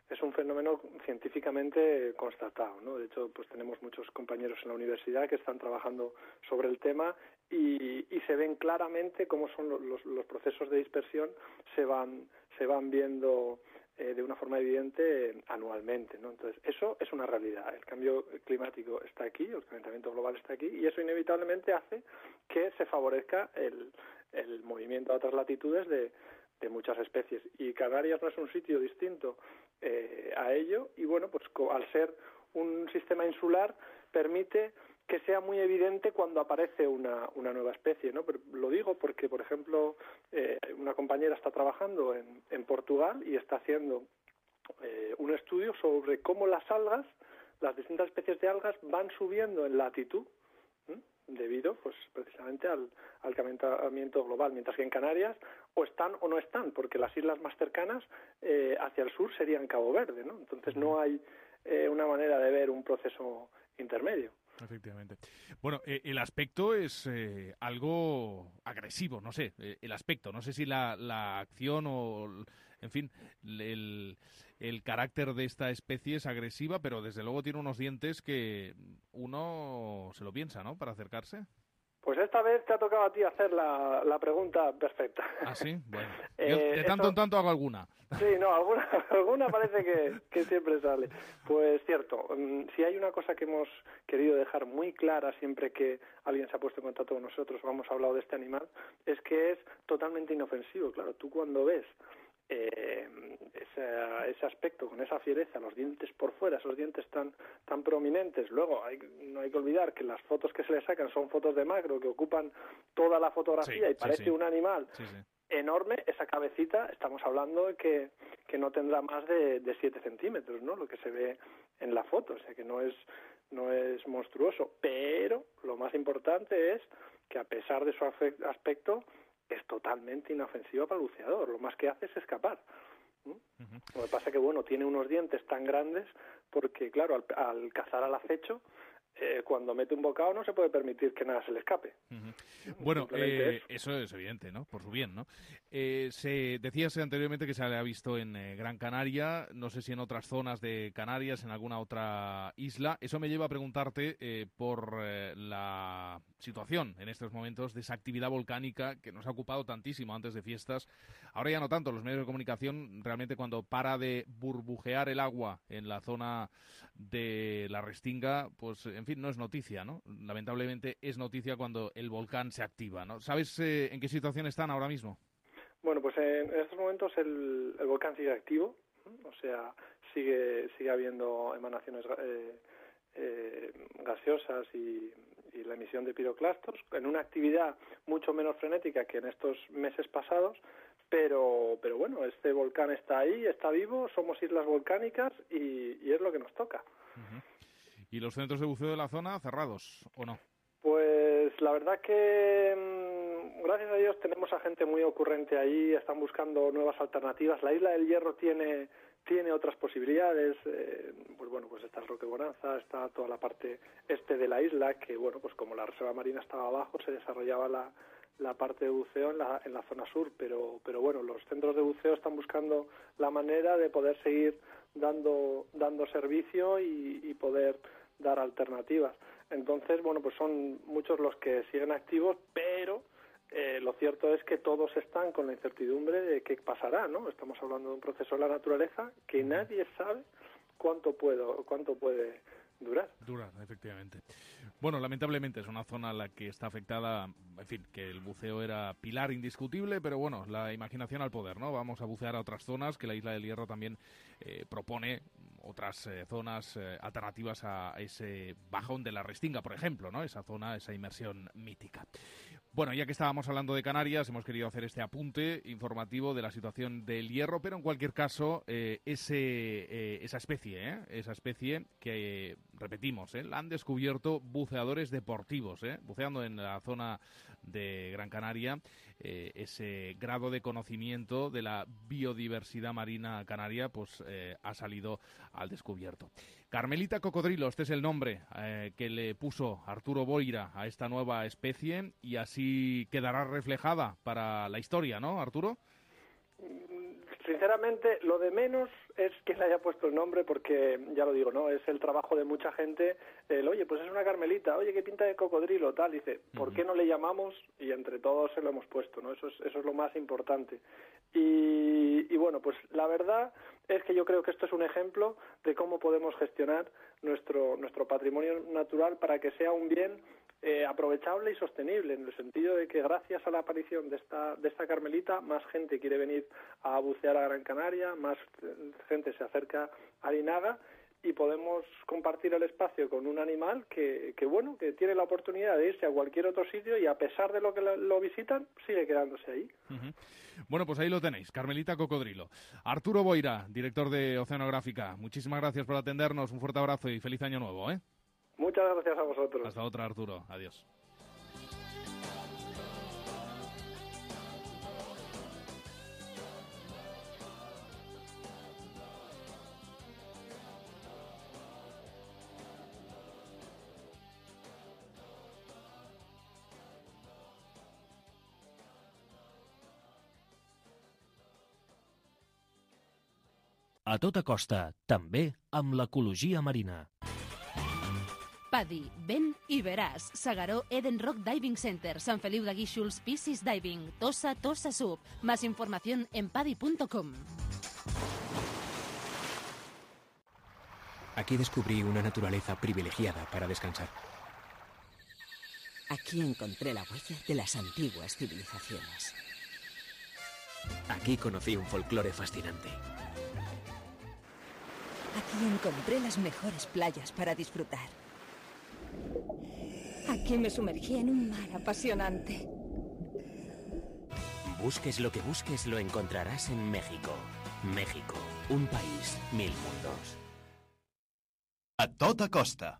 es un fenómeno científicamente constatado, ¿no? De hecho, pues tenemos muchos compañeros en la universidad que están trabajando sobre el tema y, y se ven claramente cómo son los, los, los procesos de dispersión se van se van viendo eh, de una forma evidente eh, anualmente, ¿no? Entonces, eso es una realidad. El cambio climático está aquí, el calentamiento global está aquí y eso inevitablemente hace que se favorezca el, el movimiento a otras latitudes de de muchas especies, y Canarias no es un sitio distinto eh, a ello, y bueno, pues al ser un sistema insular permite que sea muy evidente cuando aparece una, una nueva especie, ¿no? Pero lo digo porque, por ejemplo, eh, una compañera está trabajando en, en Portugal y está haciendo eh, un estudio sobre cómo las algas, las distintas especies de algas van subiendo en latitud, ¿eh? debido pues precisamente al, al calentamiento global, mientras que en Canarias o están o no están, porque las islas más cercanas eh, hacia el sur serían Cabo Verde, ¿no? Entonces no hay eh, una manera de ver un proceso intermedio. Efectivamente. Bueno, eh, el aspecto es eh, algo agresivo, no sé, eh, el aspecto, no sé si la, la acción o, en fin, el, el carácter de esta especie es agresiva, pero desde luego tiene unos dientes que uno se lo piensa, ¿no?, para acercarse. Pues esta vez te ha tocado a ti hacer la, la pregunta perfecta. ¿Ah, sí? Bueno, yo eh, de tanto eso... en tanto hago alguna. Sí, no, alguna, alguna parece que, que siempre sale. Pues cierto, si hay una cosa que hemos querido dejar muy clara siempre que alguien se ha puesto en contacto con nosotros o hemos hablado de este animal, es que es totalmente inofensivo. Claro, tú cuando ves eh, ese, ese aspecto con esa fiereza, los dientes por fuera, esos dientes tan tan prominentes, luego hay, no hay que olvidar que las fotos que se le sacan son fotos de macro que ocupan toda la fotografía, sí, y parece sí, sí. un animal sí, sí. enorme. Esa cabecita, estamos hablando de que, que no tendrá más de, de siete centímetros, ¿no?, lo que se ve en la foto, o sea que no es no es monstruoso, pero lo más importante es que a pesar de su aspecto es totalmente inofensiva para el buceador, lo más que hace es escapar. ¿Mm? Uh-huh. Lo que pasa es que, bueno, tiene unos dientes tan grandes porque, claro, al, al cazar al acecho, eh, cuando mete un bocado no se puede permitir que nada se le escape. Uh-huh. Bueno, eh, eso. eso es evidente, ¿no?, por su bien, ¿no? Eh, se decíase anteriormente que se le ha visto en eh, Gran Canaria, no sé si en otras zonas de Canarias, en alguna otra isla. Eso me lleva a preguntarte eh, por eh, la situación en estos momentos de esa actividad volcánica que nos ha ocupado tantísimo antes de fiestas. Ahora ya no tanto, los medios de comunicación realmente cuando para de burbujear el agua en la zona de la Restinga, pues en fin, no es noticia, ¿no? Lamentablemente es noticia cuando el volcán se activa, ¿no? ¿Sabes eh, en qué situación están ahora mismo? Bueno, pues en estos momentos el, el volcán sigue activo, o sea, sigue sigue habiendo emanaciones eh, eh, gaseosas y, y la emisión de piroclastos, en una actividad mucho menos frenética que en estos meses pasados, pero pero bueno, este volcán está ahí, está vivo, somos islas volcánicas y, y es lo que nos toca. Uh-huh. ¿Y los centros de buceo de la zona cerrados o no? Pues la verdad que, gracias a Dios, tenemos a gente muy ocurrente ahí, están buscando nuevas alternativas. La Isla del Hierro tiene tiene otras posibilidades, eh, pues bueno, pues está el Roque Bonanza, está toda la parte este de la isla, que bueno, pues como la reserva marina estaba abajo, se desarrollaba la, la parte de buceo en la, en la zona sur, pero pero bueno, los centros de buceo están buscando la manera de poder seguir dando dando servicio y, y poder dar alternativas. Entonces, bueno, pues son muchos los que siguen activos, pero eh, lo cierto es que todos están con la incertidumbre de qué pasará, ¿no? Estamos hablando de un proceso de la naturaleza que nadie sabe cuánto puedo, cuánto puede durar. Durar, efectivamente. Bueno, lamentablemente es una zona a la que está afectada, en fin, que el buceo era pilar indiscutible, pero bueno, la imaginación al poder, ¿no? Vamos a bucear a otras zonas, que la Isla del Hierro también eh, propone otras eh, zonas eh, alternativas a ese bajón de la Restinga, por ejemplo, ¿no? Esa zona, esa inmersión mítica. Bueno, ya que estábamos hablando de Canarias, hemos querido hacer este apunte informativo de la situación del hierro, pero en cualquier caso, eh, ese, eh, esa especie, ¿eh? esa especie que, eh, repetimos, ¿eh? la han descubierto buceadores deportivos, ¿eh? buceando en la zona de Gran Canaria, eh, ese grado de conocimiento de la biodiversidad marina canaria, pues eh, ha salido al descubierto. Carmelita cocodrilo, este es el nombre eh, que le puso Arturo Boira a esta nueva especie y así quedará reflejada para la historia, ¿no, Arturo? sinceramente, lo de menos es quien le haya puesto el nombre, porque, ya lo digo, ¿no? Es el trabajo de mucha gente, el, oye, pues es una Carmelita, oye, qué pinta de cocodrilo, tal, dice, ¿por qué no le llamamos? Y entre todos se lo hemos puesto, ¿no? Eso es, eso es lo más importante. Y, y bueno, pues la verdad es que yo creo que esto es un ejemplo de cómo podemos gestionar nuestro, nuestro patrimonio natural para que sea un bien Eh, aprovechable y sostenible, en el sentido de que gracias a la aparición de esta de esta Carmelita, más gente quiere venir a bucear a Gran Canaria, más gente se acerca a Arinaga y podemos compartir el espacio con un animal que, que bueno, que tiene la oportunidad de irse a cualquier otro sitio y a pesar de lo que lo, lo visitan, sigue quedándose ahí. Uh-huh. Bueno, pues ahí lo tenéis, Carmelita Cocodrilo. Arturo Boira, director de Oceanográfica, muchísimas gracias por atendernos, un fuerte abrazo y feliz año nuevo, ¿eh? Muchas gracias a vosotros. Hasta otra, Arturo. Adiós. A tota costa, també amb l'ecologia marina. Paddy, ven i veràs. Segaró Eden Rock Diving Center, Sant Feliu de Guíxols, Piscis Diving, Tossa, Tossa Sub. Más información en paddy punto com. Aquí descubrí una naturaleza privilegiada para descansar. Aquí encontré la huella de las antiguas civilizaciones. Aquí conocí un folclore fascinante. Aquí encontré las mejores playas para disfrutar. Aquí me sumergí en un mar apasionante. Busques lo que busques, lo encontrarás en México. México, un país, mil mundos. A tota costa.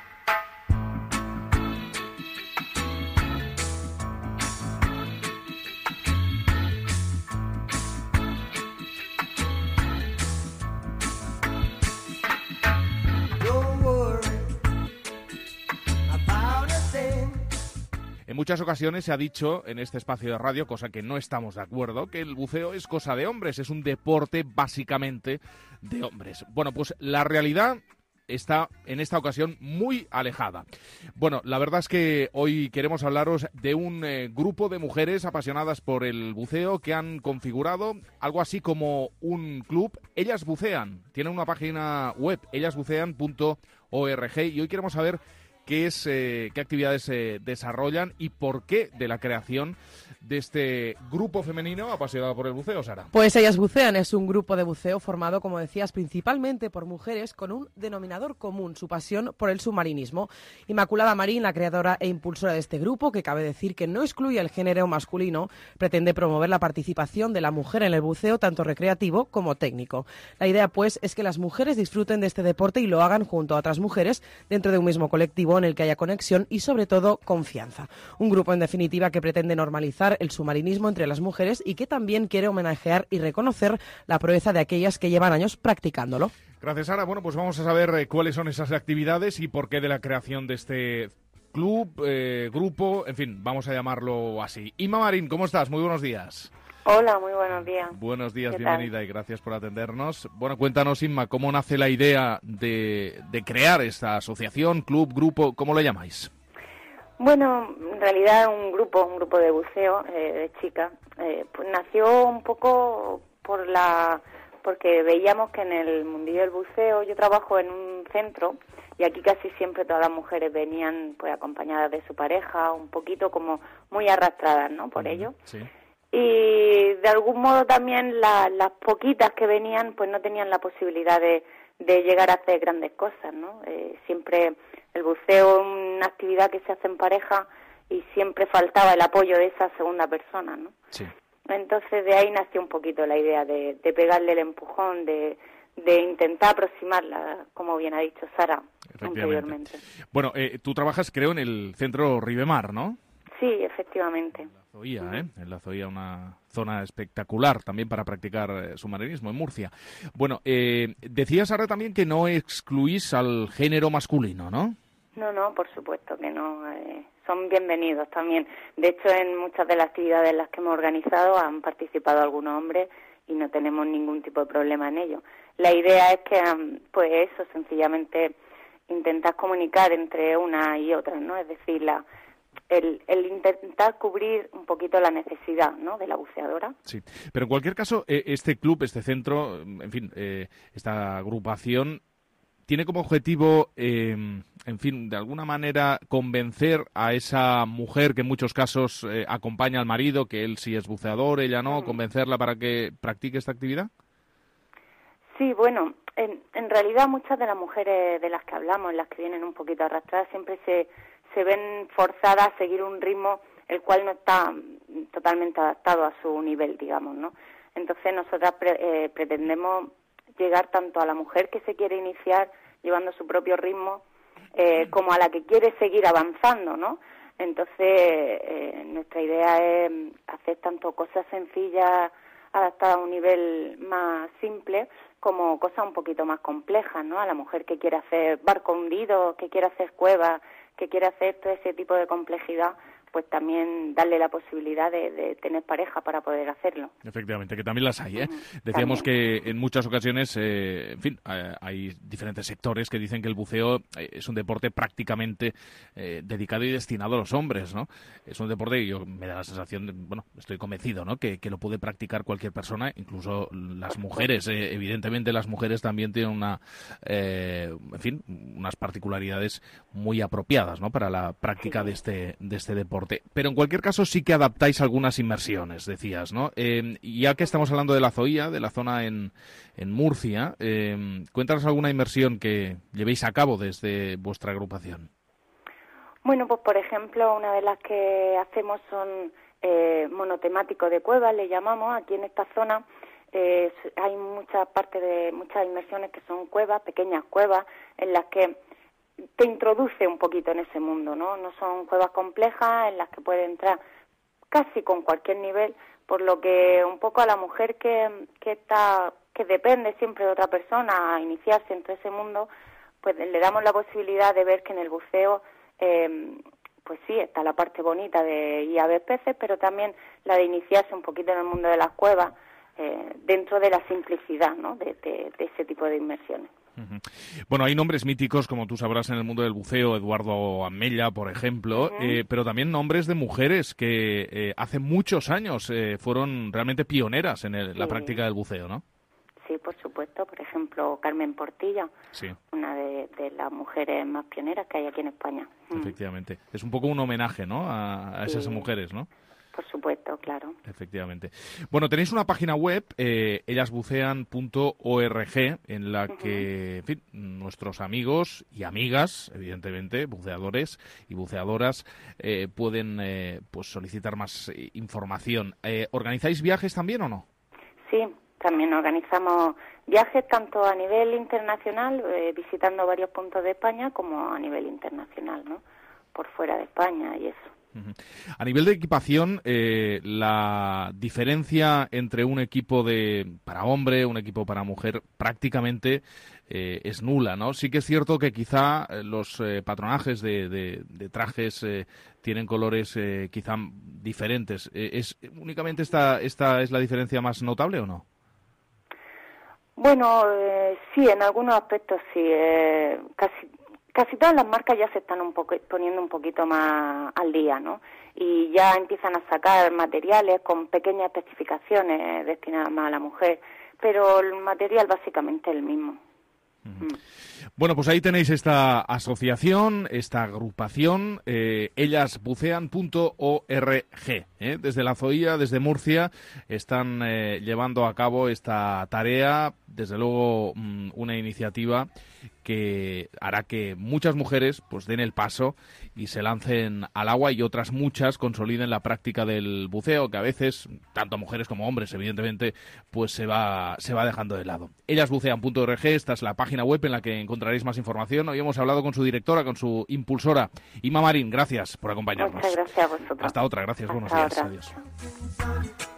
En muchas ocasiones se ha dicho en este espacio de radio, cosa que no estamos de acuerdo, que el buceo es cosa de hombres, es un deporte básicamente de hombres. Bueno, pues la realidad está en esta ocasión muy alejada. Bueno, la verdad es que hoy queremos hablaros de un eh, grupo de mujeres apasionadas por el buceo que han configurado algo así como un club. Ellas bucean, tienen una página web, ellas bucean punto org, y hoy queremos saber qué es, eh, qué actividades eh, desarrollan y por qué de la creación de este grupo femenino apasionado por el buceo, Sara. Pues Ellas Bucean es un grupo de buceo formado, como decías, principalmente por mujeres con un denominador común, su pasión por el submarinismo. Inmaculada Marín, la creadora e impulsora de este grupo, que cabe decir que no excluye el género masculino, pretende promover la participación de la mujer en el buceo, tanto recreativo como técnico. La idea, pues, es que las mujeres disfruten de este deporte y lo hagan junto a otras mujeres dentro de un mismo colectivo en el que haya conexión y, sobre todo, confianza. Un grupo, en definitiva, que pretende normalizar el submarinismo entre las mujeres y que también quiere homenajear y reconocer la proeza de aquellas que llevan años practicándolo. Gracias, Sara. Bueno, pues vamos a saber eh, cuáles son esas actividades y por qué de la creación de este club, eh, grupo, en fin, vamos a llamarlo así. Inma Marín, ¿cómo estás? Muy buenos días. Hola, muy buenos días. Buenos días, ¿Qué bienvenida tal? y gracias por atendernos. Bueno, cuéntanos, Inma, ¿cómo nace la idea de, de crear esta asociación, club, grupo, cómo lo llamáis? Bueno, en realidad un grupo, un grupo de buceo eh, de chicas, eh, pues nació un poco por la, porque veíamos que en el mundillo del buceo, yo trabajo en un centro y aquí casi siempre todas las mujeres venían pues acompañadas de su pareja, un poquito como muy arrastradas, ¿no? Por ello. Sí. Y de algún modo también la, las poquitas que venían pues no tenían la posibilidad de, de llegar a hacer grandes cosas, ¿no? Eh, siempre el buceo es una actividad que se hace en pareja y siempre faltaba el apoyo de esa segunda persona, ¿no? Sí. Entonces de ahí nació un poquito la idea de, de pegarle el empujón, de, de intentar aproximarla, como bien ha dicho Sara anteriormente. Bueno, eh, tú trabajas, creo, en el centro Ribemar, ¿no? Sí, efectivamente. En la Zoía, ¿eh? En la Zoía, una zona espectacular también para practicar eh, submarinismo en Murcia. Bueno, eh, decías ahora también que no excluís al género masculino, ¿no? No, no, por supuesto que no. Eh, son bienvenidos también. De hecho, en muchas de las actividades en las que hemos organizado han participado algunos hombres y no tenemos ningún tipo de problema en ello. La idea es que, pues eso, sencillamente intentar comunicar entre una y otra, ¿no? Es decir, la, el, el intentar cubrir un poquito la necesidad, ¿no?, de la buceadora. Sí, pero en cualquier caso, eh, este club, este centro, en fin, eh, esta agrupación tiene como objetivo, eh, en fin, de alguna manera convencer a esa mujer que en muchos casos eh, acompaña al marido, que él sí es buceador, ella no, convencerla para que practique esta actividad. Sí, bueno, en, en realidad muchas de las mujeres de las que hablamos, las que vienen un poquito arrastradas, siempre se, se ven forzadas a seguir un ritmo el cual no está totalmente adaptado a su nivel, digamos, ¿no? Entonces nosotras pre, eh, pretendemos llegar tanto a la mujer que se quiere iniciar llevando su propio ritmo, eh, como a la que quiere seguir avanzando, ¿no? Entonces, eh, nuestra idea es hacer tanto cosas sencillas, adaptadas a un nivel más simple, como cosas un poquito más complejas, ¿no? A la mujer que quiere hacer barco hundido, que quiere hacer cuevas, que quiere hacer todo ese tipo de complejidad, pues también darle la posibilidad de, de tener pareja para poder hacerlo. Efectivamente, que también las hay, ¿eh? Uh-huh. Decíamos También. que en muchas ocasiones, eh, en fin, eh, hay diferentes sectores que dicen que el buceo eh, es un deporte prácticamente eh, dedicado y destinado a los hombres, ¿no? Es un deporte que yo me da la sensación, de, bueno, estoy convencido, ¿no?, que, que lo puede practicar cualquier persona, incluso las mujeres. Eh, evidentemente las mujeres también tienen una, eh, en fin, unas particularidades muy apropiadas, ¿no?, para la práctica de este, de este deporte. Pero en cualquier caso sí que adaptáis algunas inmersiones, decías, ¿no? Eh, ya que estamos hablando de la Zoía, de la zona en, en Murcia, eh, cuéntanos alguna inmersión que llevéis a cabo desde vuestra agrupación. Bueno, pues por ejemplo, una de las que hacemos son eh, monotemáticos de cuevas, le llamamos. Aquí en esta zona eh, hay muchas partes de muchas inmersiones que son cuevas, pequeñas cuevas, en las que te introduce un poquito en ese mundo, ¿no? No son cuevas complejas en las que puede entrar casi con cualquier nivel, por lo que un poco a la mujer que, que está que depende siempre de otra persona a iniciarse en todo ese mundo, pues le damos la posibilidad de ver que en el buceo, eh, pues sí, está la parte bonita de ir a ver peces, pero también la de iniciarse un poquito en el mundo de las cuevas, eh, dentro de la simplicidad, ¿no?, de, de, de ese tipo de inmersiones. Bueno, hay nombres míticos, como tú sabrás, en el mundo del buceo, Eduardo Amella, por ejemplo, uh-huh. eh, pero también nombres de mujeres que eh, hace muchos años eh, fueron realmente pioneras en el, sí. la práctica del buceo, ¿no? Sí, por supuesto. Por ejemplo, Carmen Portilla, sí. una de, de las mujeres más pioneras que hay aquí en España. Efectivamente. Es un poco un homenaje, ¿no?, a, a esas sí. mujeres, ¿no? Por supuesto, claro. Efectivamente. Bueno, tenéis una página web, eh, ellas bucean punto org, en la uh-huh. que, en fin, nuestros amigos y amigas, evidentemente, buceadores y buceadoras, eh, pueden eh, pues solicitar más información. Eh, ¿Organizáis viajes también o no? Sí, también organizamos viajes tanto a nivel internacional, eh, visitando varios puntos de España, como a nivel internacional, ¿no?, por fuera de España y eso. A nivel de equipación, eh, la diferencia entre un equipo de para hombre, un equipo para mujer, prácticamente eh, es nula, ¿no? Sí que es cierto que quizá los eh, patronajes de, de, de trajes eh, tienen colores eh, quizá diferentes. Eh, ¿Es únicamente esta esta es la diferencia más notable o no? Bueno, eh, sí, en algunos aspectos sí, eh, casi Casi todas las marcas ya se están un poco, poniendo un poquito más al día, ¿no? Y ya empiezan a sacar materiales con pequeñas especificaciones destinadas más a la mujer, pero el material básicamente es el mismo. Uh-huh. Mm. Bueno, pues ahí tenéis esta asociación, esta agrupación, eh, ellas bucean punto org. ¿eh? Desde la Zoía, desde Murcia, están eh, llevando a cabo esta tarea, desde luego mmm, una iniciativa que hará que muchas mujeres pues den el paso y se lancen al agua, y otras muchas consoliden la práctica del buceo, que a veces, tanto mujeres como hombres, evidentemente, pues se va se va dejando de lado. ellas bucean punto org, esta es la página web en la que encontraréis más información. Hoy hemos hablado con su directora, con su impulsora, Ima Marín. Gracias por acompañarnos. Muchas gracias a vosotros. Hasta otra, gracias, Hasta buenos días. otra. Adiós.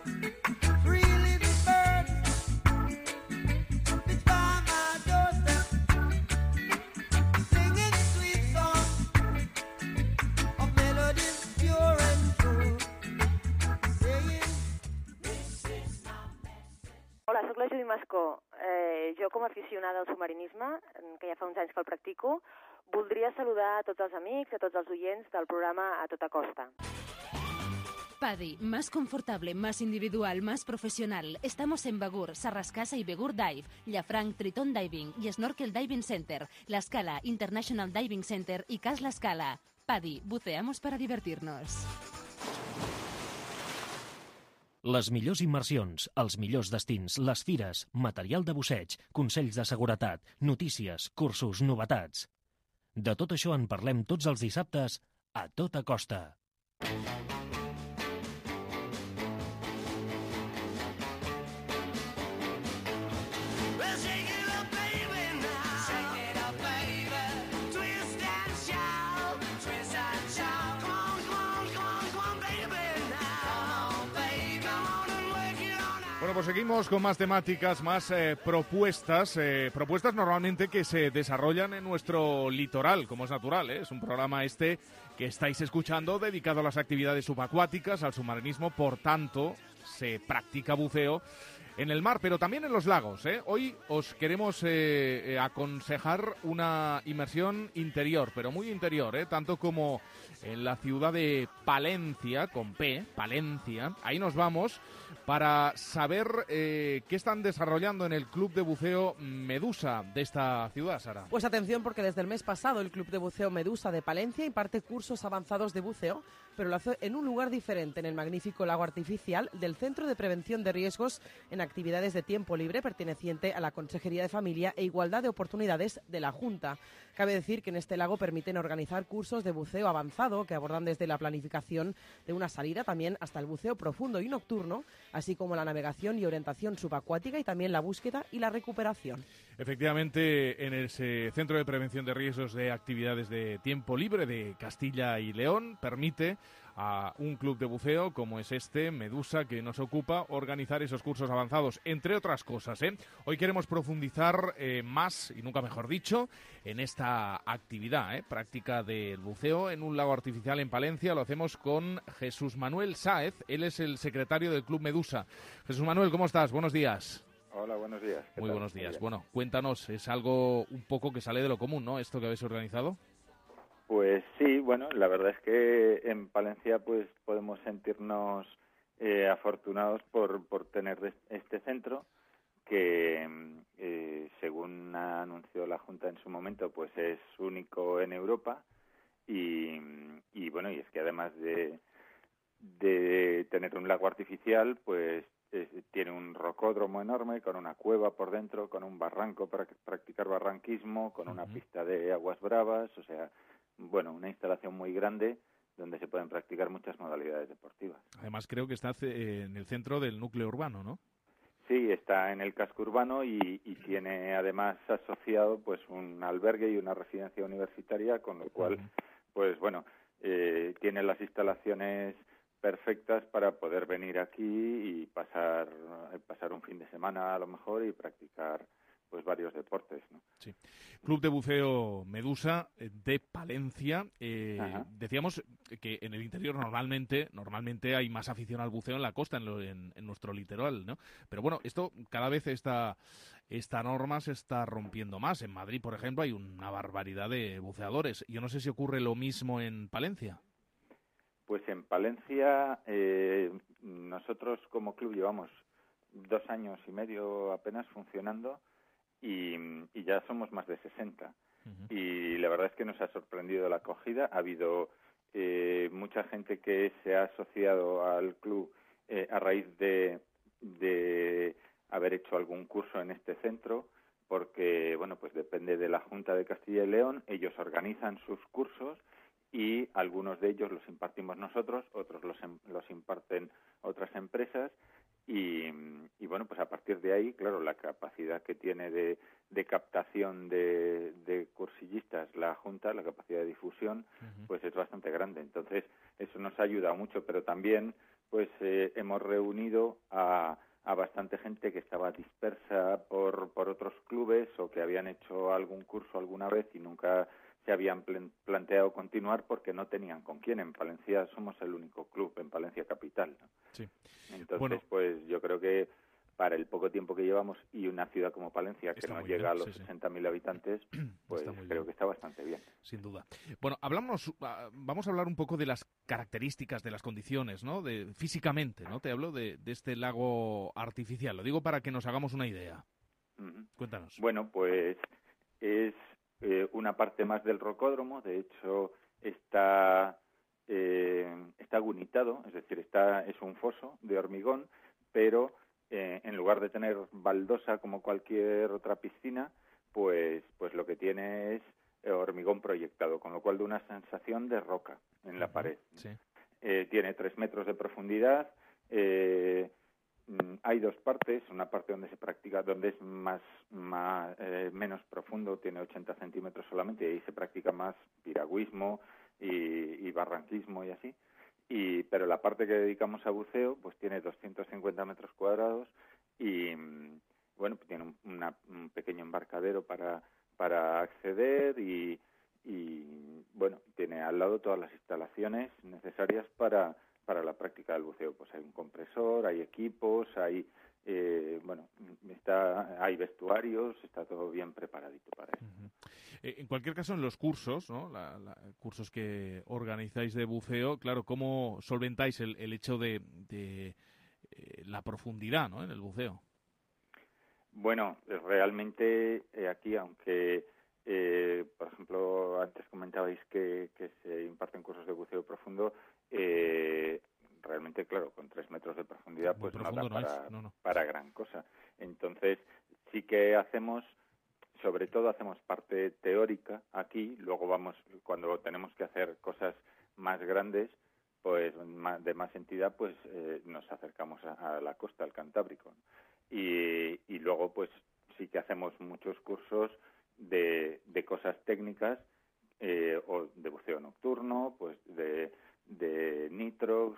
Judy Mascó. Eh, jo, com a aficionada al submarinisme, que ja fa uns anys que el practico, voldria saludar a tots els amics, a tots els oients del programa A Tota Costa. PADI, más confortable, más individual, más profesional. Estamos en Begur, Sarrascasa y Begur Dive, Llafranc, Triton Diving y Snorkel Diving Center, La Scala, International Diving Center y Cas La Scala. PADI, buceamos para divertirnos. Les millors immersions, els millors destins, les fires, material de busseig, consells de seguretat, notícies, cursos, novetats. De tot això en parlem tots els dissabtes a Tota Costa. Bueno, pues seguimos con más temáticas, más eh, propuestas, eh, propuestas normalmente que se desarrollan en nuestro litoral, como es natural, ¿eh? Es un programa este que estáis escuchando dedicado a las actividades subacuáticas, al submarinismo, por tanto, se practica buceo en el mar, pero también en los lagos, ¿eh? Hoy os queremos eh, eh, aconsejar una inmersión interior, pero muy interior, ¿eh? Tanto como en la ciudad de Palencia, con P, Palencia. Ahí nos vamos para saber eh, qué están desarrollando en el Club de Buceo Medusa de esta ciudad, Sara. Pues atención, porque desde el mes pasado el Club de Buceo Medusa de Palencia imparte cursos avanzados de buceo, pero lo hace en un lugar diferente, en el magnífico lago artificial del Centro de Prevención de Riesgos en Actividades de Tiempo Libre, perteneciente a la Consejería de Familia e Igualdad de Oportunidades de la Junta. Cabe decir que en este lago permiten organizar cursos de buceo avanzado que abordan desde la planificación de una salida también hasta el buceo profundo y nocturno, así como la navegación y orientación subacuática y también la búsqueda y la recuperación. Efectivamente, en ese Centro de Prevención de Riesgos de Actividades de Tiempo Libre de Castilla y León permite a un club de buceo como es este, Medusa, que nos ocupa, organizar esos cursos avanzados, entre otras cosas, ¿eh? Hoy queremos profundizar eh, más, y nunca mejor dicho, en esta actividad, ¿eh? Práctica del buceo en un lago artificial en Palencia. Lo hacemos con Jesús Manuel Sáez, él es el secretario del Club Medusa. Jesús Manuel, ¿cómo estás? Buenos días. Hola, buenos días. Muy tal? buenos días. Bueno, cuéntanos, es algo un poco que sale de lo común, ¿no? Esto que habéis organizado. Pues sí, bueno, la verdad es que en Palencia pues podemos sentirnos eh, afortunados por, por tener este centro que, eh, según anunció la Junta en su momento, pues es único en Europa y, y bueno, y es que además de, de tener un lago artificial, pues es, tiene un rocódromo enorme con una cueva por dentro, con un barranco para practicar barranquismo, con una pista de aguas bravas, o sea, bueno, una instalación muy grande donde se pueden practicar muchas modalidades deportivas. Además, creo que está en el centro del núcleo urbano, ¿no? Sí, está en el casco urbano y, y tiene además asociado pues un albergue y una residencia universitaria, con lo cual, pues bueno, eh, tiene las instalaciones perfectas para poder venir aquí y pasar pasar un fin de semana a lo mejor y practicar pues varios deportes, ¿no? Sí. Club de Buceo Medusa de Palencia. Eh, decíamos que en el interior normalmente normalmente hay más afición al buceo en la costa, en, lo, en, en nuestro litoral, ¿no? Pero bueno, esto cada vez esta, esta norma se está rompiendo más. En Madrid, por ejemplo, hay una barbaridad de buceadores. Yo no sé si ocurre lo mismo en Palencia. Pues en Palencia eh, nosotros como club llevamos dos años y medio apenas funcionando. Y, y ya somos más de sesenta. Uh-huh. Y la verdad es que nos ha sorprendido la acogida. Ha habido eh, mucha gente que se ha asociado al club eh, a raíz de, de haber hecho algún curso en este centro, porque, bueno, pues depende de la Junta de Castilla y León. Ellos organizan sus cursos y algunos de ellos los impartimos nosotros, otros los, los imparten otras empresas. Y, y bueno, pues a partir de ahí, claro, la capacidad que tiene de, de captación de, de cursillistas la Junta, la capacidad de difusión, uh-huh. pues es bastante grande. Entonces, eso nos ha ayudado mucho, pero también pues eh, hemos reunido a, a bastante gente que estaba dispersa por, por otros clubes o que habían hecho algún curso alguna vez y nunca se habían planteado continuar porque no tenían con quién. En Palencia somos el único club, en Palencia capital, ¿no? Sí. Entonces, bueno. pues yo creo que para el poco tiempo que llevamos y una ciudad como Palencia, que está no muy llega bien, a los sí, sesenta mil habitantes, pues creo bien. que está bastante bien. Sin duda. Bueno, hablamos, vamos a hablar un poco de las características, de las condiciones, ¿no? De, físicamente, ¿no? Te hablo de, de este lago artificial. Lo digo para que nos hagamos una idea. Uh-huh. Cuéntanos. Bueno, pues es eh, una parte más del rocódromo. De hecho, está eh, está gunitado, es decir, está es un foso de hormigón, pero eh, en lugar de tener baldosa como cualquier otra piscina, pues pues lo que tiene es eh, hormigón proyectado, con lo cual da una sensación de roca en uh-huh. la pared. Sí. Eh, tiene tres metros de profundidad. Eh, Hay dos partes, una parte donde se practica, donde es más, más eh, menos profundo, tiene ochenta centímetros solamente, y ahí se practica más piragüismo y, y barranquismo y así. Y, pero la parte que dedicamos a buceo, pues tiene doscientos cincuenta metros cuadrados y, bueno, pues tiene un, una, un pequeño embarcadero para, para acceder y, y, bueno, tiene al lado todas las instalaciones necesarias para para la práctica del buceo. Pues hay un compresor, hay equipos, hay eh, bueno, está, hay vestuarios, está todo bien preparadito para eso. Uh-huh. Eh, en cualquier caso, en los cursos, ¿no? La, la, cursos que organizáis de buceo, claro, ¿cómo solventáis el, el hecho de, de eh, la profundidad, ¿no? En el buceo? Bueno, realmente eh, aquí, aunque eh, por ejemplo antes comentabais que, que se imparten cursos de buceo profundo, Eh, realmente, claro, con tres metros de profundidad, pues no da para, no, no. para gran cosa. Entonces, sí que hacemos, sobre todo hacemos parte teórica aquí, luego vamos, cuando tenemos que hacer cosas más grandes, pues más, de más entidad, pues eh, nos acercamos a, a la costa, al Cantábrico. Y, y luego, pues sí que hacemos muchos cursos de, de cosas técnicas, eh, o de buceo nocturno, pues de de nitrox,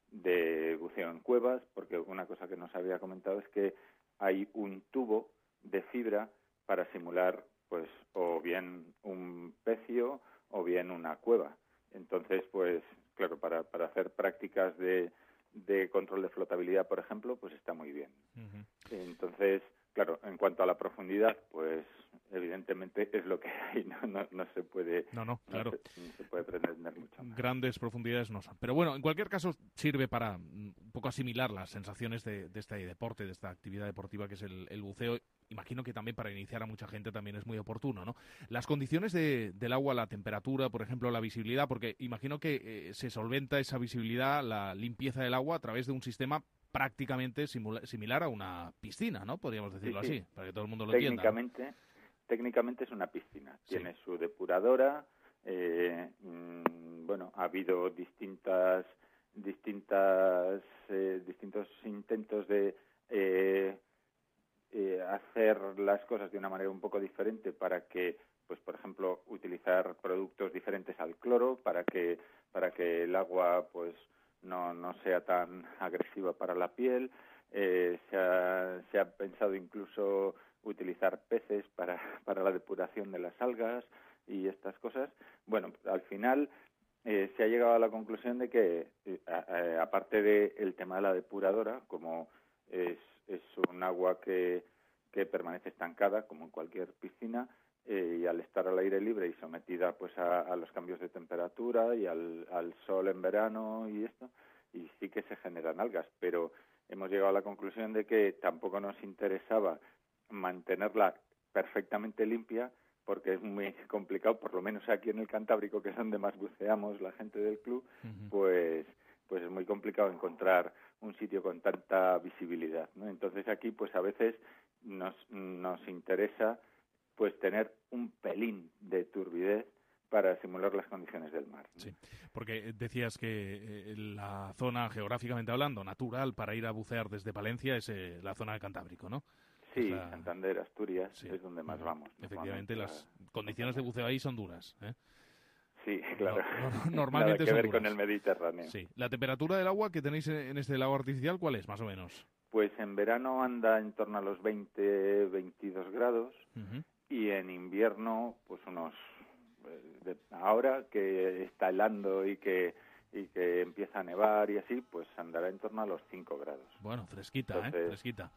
de buceo en cuevas, porque una cosa que nos había comentado es que hay un tubo de fibra para simular, pues, o bien un pecio o bien una cueva. Entonces, pues, claro, para, para hacer prácticas de, de control de flotabilidad, por ejemplo, pues está muy bien. Uh-huh. Entonces, claro, en cuanto a la profundidad, pues evidentemente es lo que hay, no, no, no se puede no, no, claro. no, se, no se puede pretender mucho más. Grandes profundidades no son. Pero bueno, en cualquier caso sirve para un poco asimilar las sensaciones de, de este deporte, de esta actividad deportiva que es el, el buceo. Imagino que también para iniciar a mucha gente también es muy oportuno, ¿no? Las condiciones de, del agua, la temperatura, por ejemplo, la visibilidad, porque imagino que eh, se solventa esa visibilidad, la limpieza del agua a través de un sistema prácticamente simula- similar a una piscina, ¿no? Podríamos decirlo sí, sí. así, para que todo el mundo lo técnicamente, entienda. Técnicamente es una piscina. Sí. Tiene su depuradora. Eh, mmm, bueno, ha habido distintas, distintas, eh, distintos intentos de eh, eh, hacer las cosas de una manera un poco diferente para que, pues, por ejemplo, utilizar productos diferentes al cloro para que, para que el agua, pues, no, no sea tan agresiva para la piel. Eh, se ha, se ha pensado incluso utilizar peces para, para la depuración de las algas y estas cosas. Bueno, al final eh, se ha llegado a la conclusión de que, eh, a, a, aparte del tema de la depuradora, como es, es un agua que, que permanece estancada, como en cualquier piscina, eh, y al estar al aire libre y sometida pues a, a los cambios de temperatura y al, al sol en verano y esto, y sí que se generan algas, pero hemos llegado a la conclusión de que tampoco nos interesaba mantenerla perfectamente limpia, porque es muy complicado, por lo menos aquí en el Cantábrico, que es donde más buceamos la gente del club, uh-huh. pues pues es muy complicado encontrar un sitio con tanta visibilidad, ¿no? Entonces aquí pues a veces nos nos interesa pues tener un pelín de turbidez para simular las condiciones del mar, ¿no? Sí, porque decías que eh, la zona, geográficamente hablando, natural para ir a bucear desde Palencia es eh, la zona del Cantábrico, ¿no? Sí, la... Santander, Asturias, sí. es donde más vamos. Efectivamente, las condiciones de buceo ahí son duras, ¿eh? Sí, claro. No, no, normalmente Nada que son ver duras. con el Mediterráneo. Sí. ¿La temperatura del agua que tenéis en este lago artificial cuál es, más o menos? Pues en verano anda en torno a los veinte, veintidós grados, uh-huh. y en invierno, pues unos... De, ahora que está helando y que y que empieza a nevar y así, pues andará en torno a los cinco grados. Bueno, fresquita, Entonces, ¿eh? Fresquita.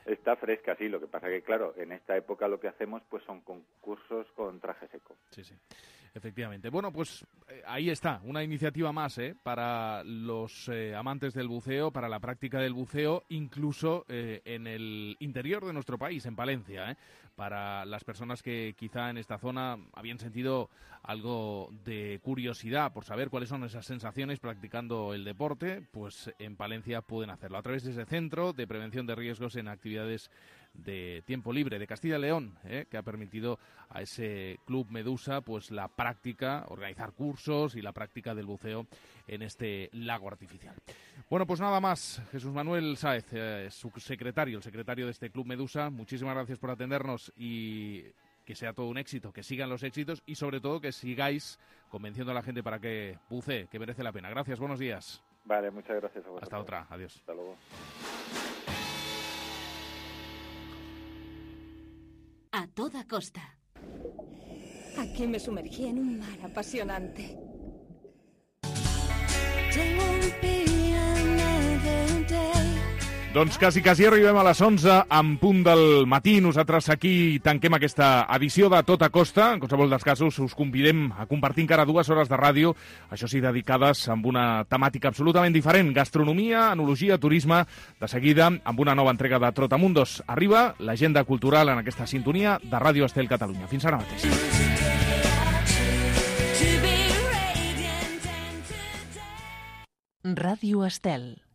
Está fresca, sí. Lo que pasa que, claro, en esta época lo que hacemos pues son concursos con traje seco. Sí, sí. Efectivamente. Bueno, pues eh, ahí está, una iniciativa más ¿eh? para los eh, amantes del buceo, para la práctica del buceo, incluso eh, en el interior de nuestro país, en Palencia, ¿eh? para las personas que quizá en esta zona habían sentido algo de curiosidad por saber cuáles son esas sensaciones practicando el deporte, pues en Palencia pueden hacerlo a través de ese centro de prevención de riesgos en actividades de tiempo libre de Castilla y León, ¿eh? que ha permitido a ese Club Medusa pues la práctica, organizar cursos y la práctica del buceo en este lago artificial. Bueno, pues nada más. Jesús Manuel Sáez, eh, su secretario, el secretario de este Club Medusa, muchísimas gracias por atendernos y que sea todo un éxito, que sigan los éxitos y sobre todo que sigáis convenciendo a la gente para que bucee, que merece la pena. Gracias, buenos días. Vale, muchas gracias a vosotros. Hasta otra, adiós. Hasta luego. A toda costa. Aquí me sumergí en un mar apasionante. Doncs quasi, quasi arribem a les onze en punt del matí. Nosaltres aquí tanquem aquesta edició de Tot a Costa. En qualsevol dels casos us convidem a compartir encara dues hores de ràdio, això sí, dedicades amb una temàtica absolutament diferent. Gastronomia, enologia, turisme. De seguida, amb una nova entrega de Trotamundos. Arriba l'agenda cultural en aquesta sintonia de Ràdio Estel Catalunya. Fins ara mateix. Ràdio Estel.